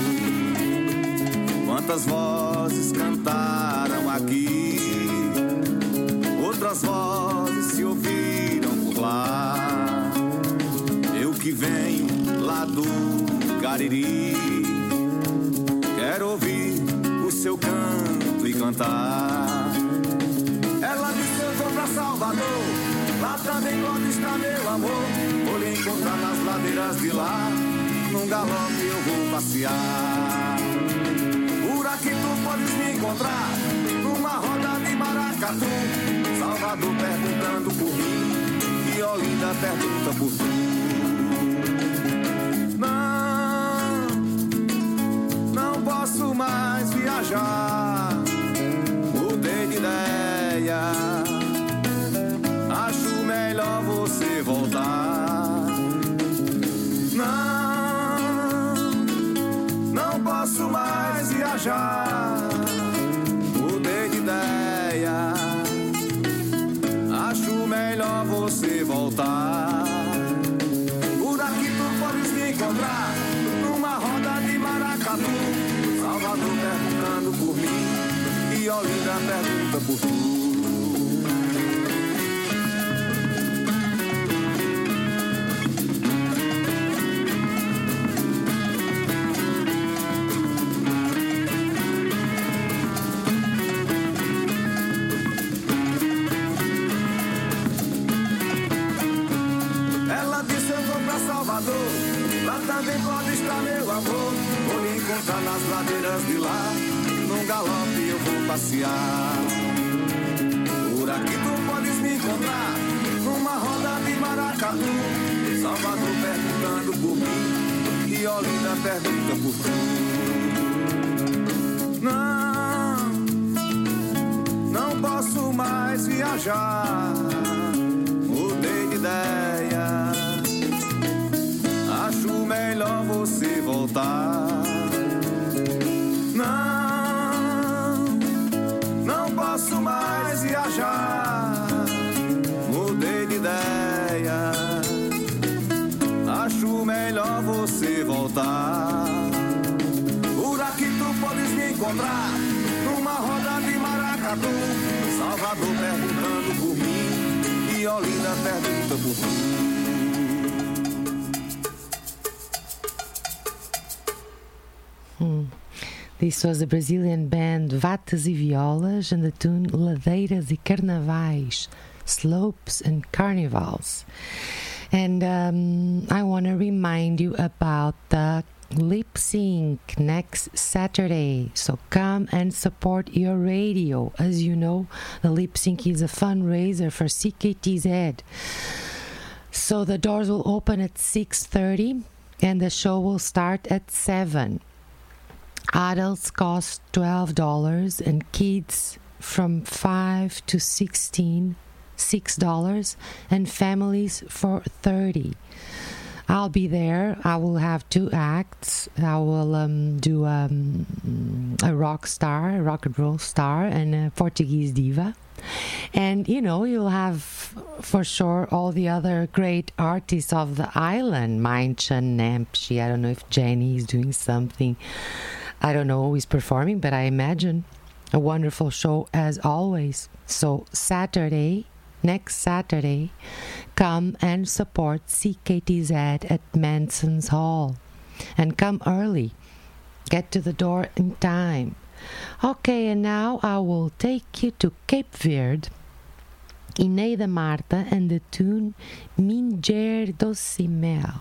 tu. Quantas vozes cantaram aqui, outras vozes se ouviram por lá. Eu que venho lá do Cariri, quero ouvir o seu canto e cantar. Ela disse eu vou pra Salvador, lá também pode estar meu amor. Vou lhe encontrar nas ladeiras de lá, num galope eu vou passear. Por aqui tu podes me encontrar, numa roda de maracatu, Salvador perguntando por mim, e Olinda pergunta por tu. Não posso mais viajar, mudei de ideia, acho melhor você voltar. Não posso mais viajar, mudei de ideia, acho melhor você voltar. Por aqui tu podes me encontrar, numa roda de maracatu, Salvador perguntando por mim, e Olinda pergunta por tu. Lá também pode estar meu amor. Vou lhe encontrar nas ladeiras de lá, num galope eu vou passear. Por aqui tu podes me encontrar, numa roda de maracatu, Salvador perguntando por mim, e Olinda pergunta por tu. Não posso mais viajar, mudei de ideia, acho melhor você voltar. Não posso mais viajar, mudei de ideia, acho melhor você voltar. Por aqui tu podes me encontrar, numa roda de maracatu, Salvador perguntando por mim, e Olinda pergunta por tu. This was the Brazilian band Vatas e Violas and the tune Ladeiras e Carnavais, Slopes and Carnivals. And I want to remind you about the lip sync next Saturday. So come and support your radio. As you know, the lip sync is a fundraiser for CKTZ. So the doors will open at 6:30 and the show will start at 7. Adults cost $12 and kids from 5 to 16 $6 and families for $30. I'll be there. I will have 2 acts. I will do a rock and roll star, and a Portuguese diva. And, you know, you'll have for sure all the other great artists of the island. Mainchan, Nampshi, I don't know if Jenny is doing something. I don't know who is performing, but I imagine a wonderful show as always. So next Saturday, come and support CKTZ at Manson's Hall. And come early. Get to the door in time. Okay, and now I will take you to Cape Verde, Ineida Marta and the tune Minger Doce Mel.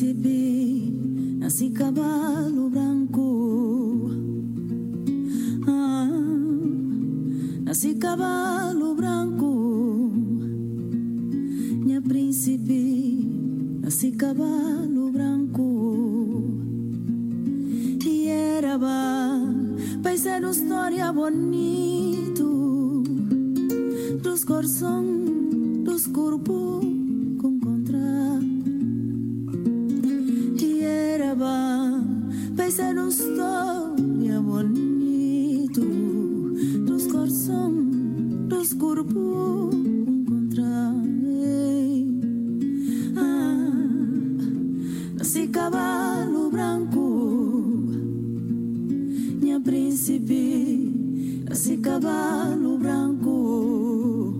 príncipe, nasci cavalo branco. Nasci cavalo branco. Minha príncipe, nasci cavalo branco. E era vai ser uma história bonito dos coração, dos corpos com contra. E era vai ser uma história bonito dos coração, dos corpos com contra. Nasci cavalo branco, minha príncipe, nasci cavalo branco.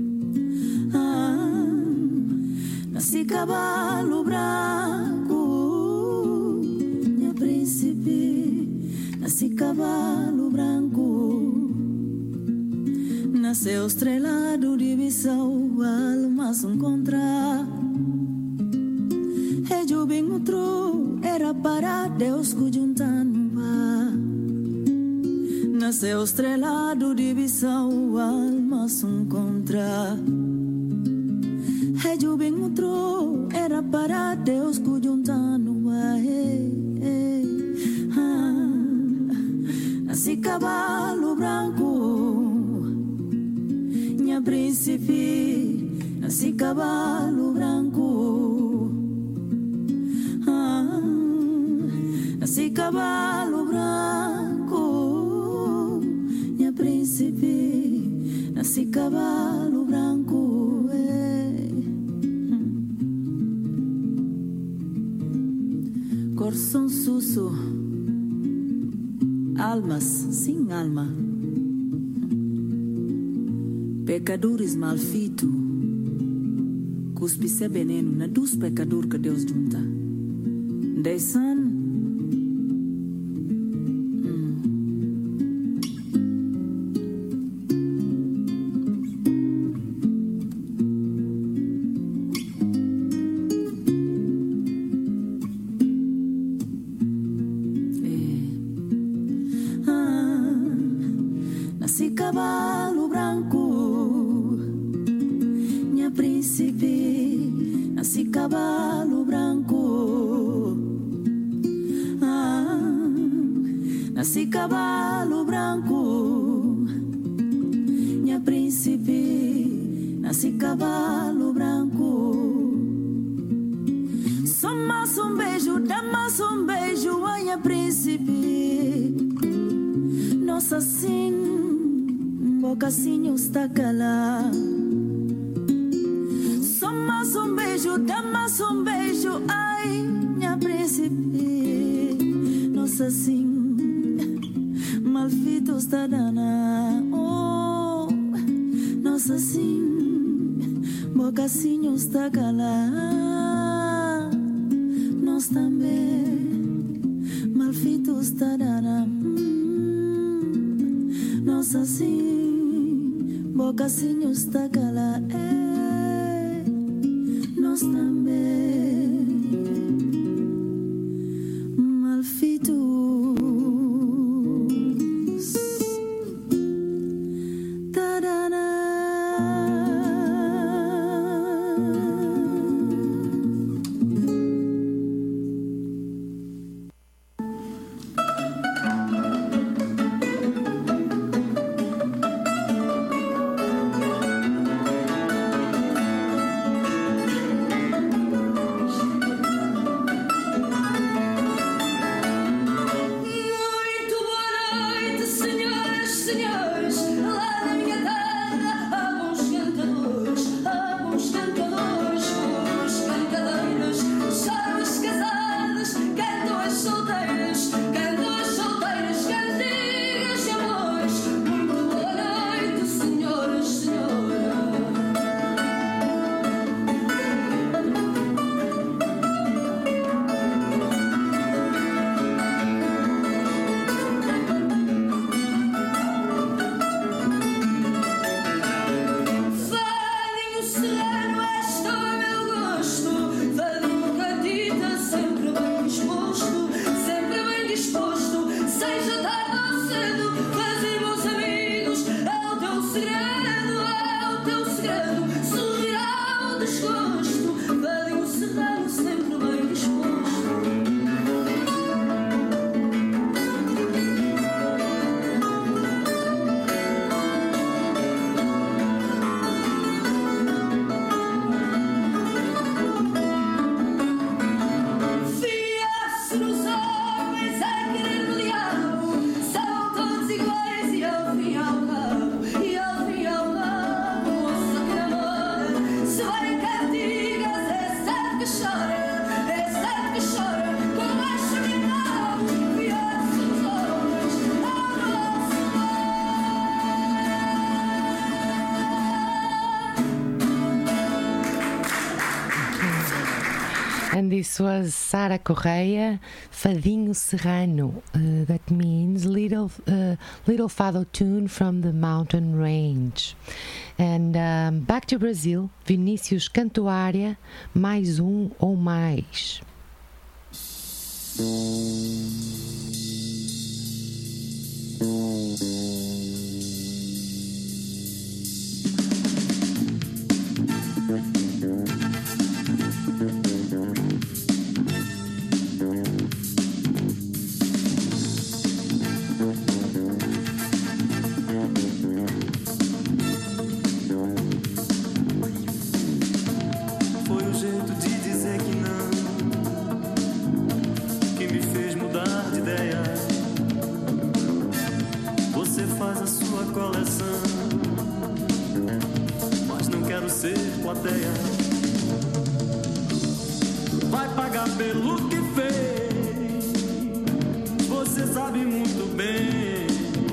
Nasci cavalo branco, minha príncipe, nasci cavalo branco. Nasceu estrelado de visão, almas encontrar. E bem outro era para Deus que juntando. Nasceu estrelado de visão, almas encontrar. E bem outro era para Deus que juntando. Nasci cavalo branco, minha príncipe, nasci cavalo branco. Nasci cavalo branco, minha príncipe, nasci cavalo branco. Coração susso, almas sem alma, pecadores malfeitos, cuspe se veneno na dos pecadores que Deus junta. Dessan nasci cavalo branco, minha príncipe, nasci cavalo branco. Nasci cavalo branco, minha príncipe, nasci cavalo branco. Só mais beijo, dá mais beijo, minha príncipe. Nossa sim, bocacinho está calada. Só mais beijo, dá mais beijo, ai, minha príncipe. Nossa sim, malfeito está dana. Oh, nossa sim, bocacinho está calada. Nós também, malfeito está dana. Nossa sim, bocacinho está calada. Nós também, malfeitos. this was Sara Correia, Fadinho Serrano. That means little fado tune from the mountain range. And back to Brazil, Vinícius Cantuária, Mais ou Mais. Foi o jeito de dizer que não que me fez mudar de ideia. Você faz a sua coleção, mas não quero ser plateia. Vai pagar pelo que fez, você sabe muito bem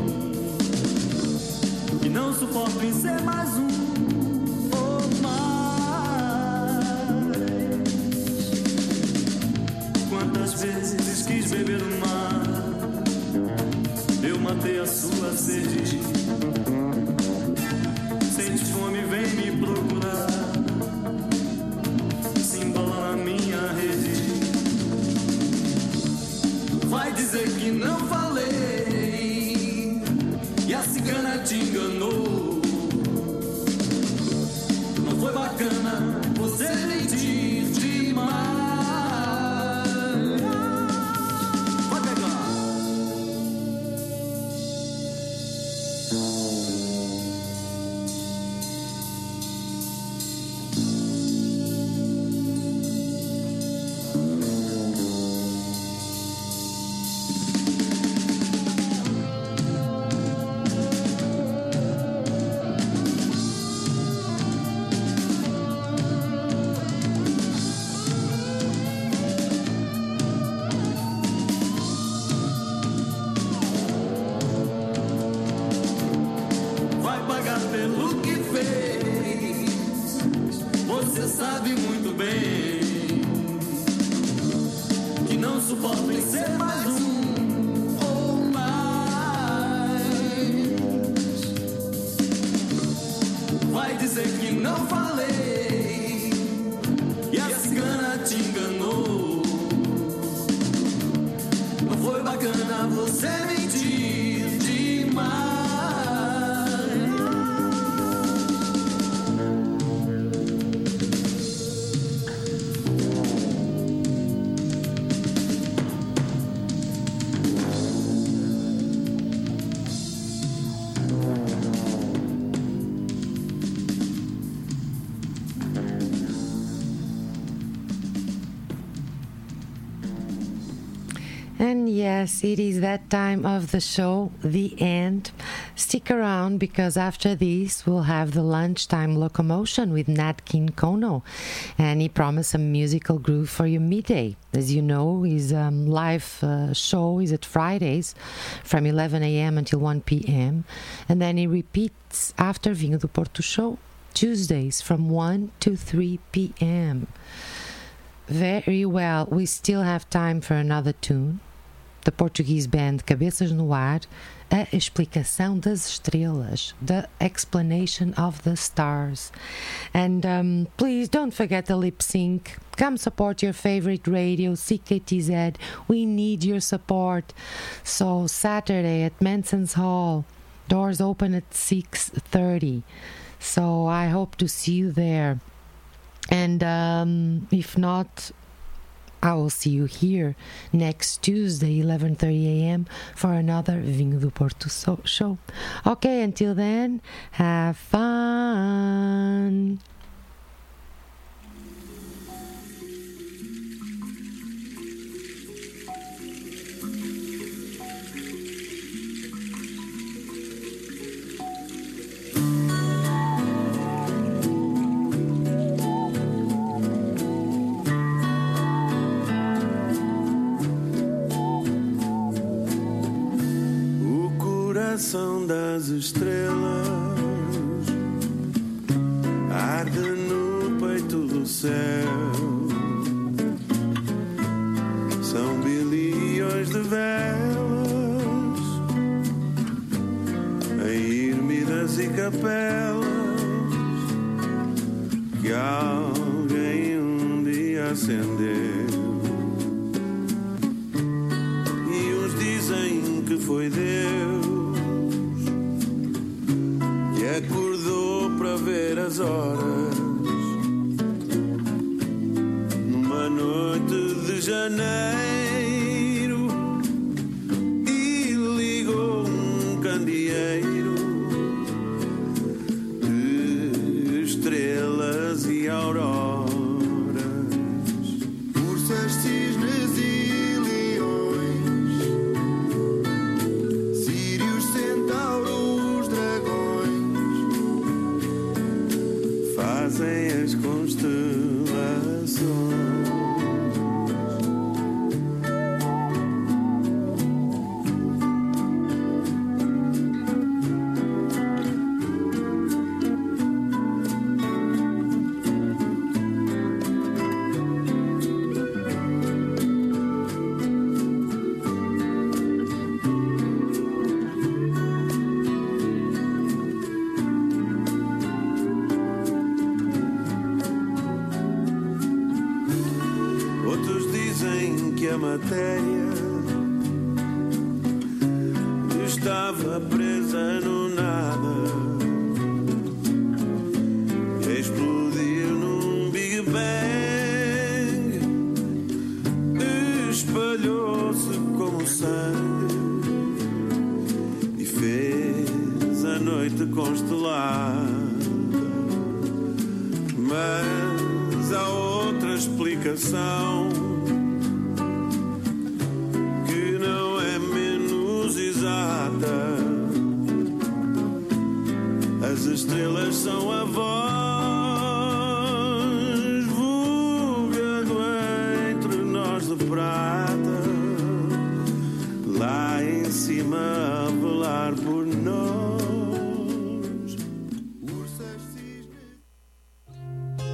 que não suporto em ser mais um ou mais. Quantas vezes quis beber no mar, eu matei a sua sede. Sente fome, vem me procurar, se embola na minha rede. Vai dizer que não falei e a cigana te enganou. Não foi bacana você mentir demais. Vai pegar. Vai pagar pelo que fez, você sabe muito bem que não suporto em ser mais um ou mais. Vai dizer que não falei e a cigana te enganou. Não foi bacana você mentir demais. And yes, it is that time of the show, the end. Stick around because after this we'll have the lunchtime locomotion with Nat King Kono, and he promised a musical groove for your midday. As you know, his live show is at Fridays from 11 a.m. until 1 p.m. and then he repeats after Vinho do Porto show Tuesdays from 1 to 3 p.m. Very well, we still have time for another tune. The Portuguese band Cabeças no Ar, a explicação das estrelas, the explanation of the stars. And please don't forget the lip sync. Come support your favorite radio, CKTZ. We need your support. So Saturday at Manson's Hall, doors open at 6:30. So I hope to see you there. And if not, I will see you here next Tuesday, 11:30 a.m. for another Vinho do Porto show. Okay, until then, have fun. Coração das estrelas arde no peito do céu. São bilhões de velas em ermidas e capelas que alguém um dia acendeu. E uns dizem que foi Deus que acordou para ver as horas numa noite de janeiro e ligou um candeeiro de estrelas e auroras, ursas, cisnes e leões, sírios, centauros, dragões, fazem as constelações. Outros dizem que a matéria estava presa no nada, explodiu num Big Bang, espalhou-se como sangue e fez a noite constelada. Mas há outra explicação que não é menos exata. As estrelas são a voz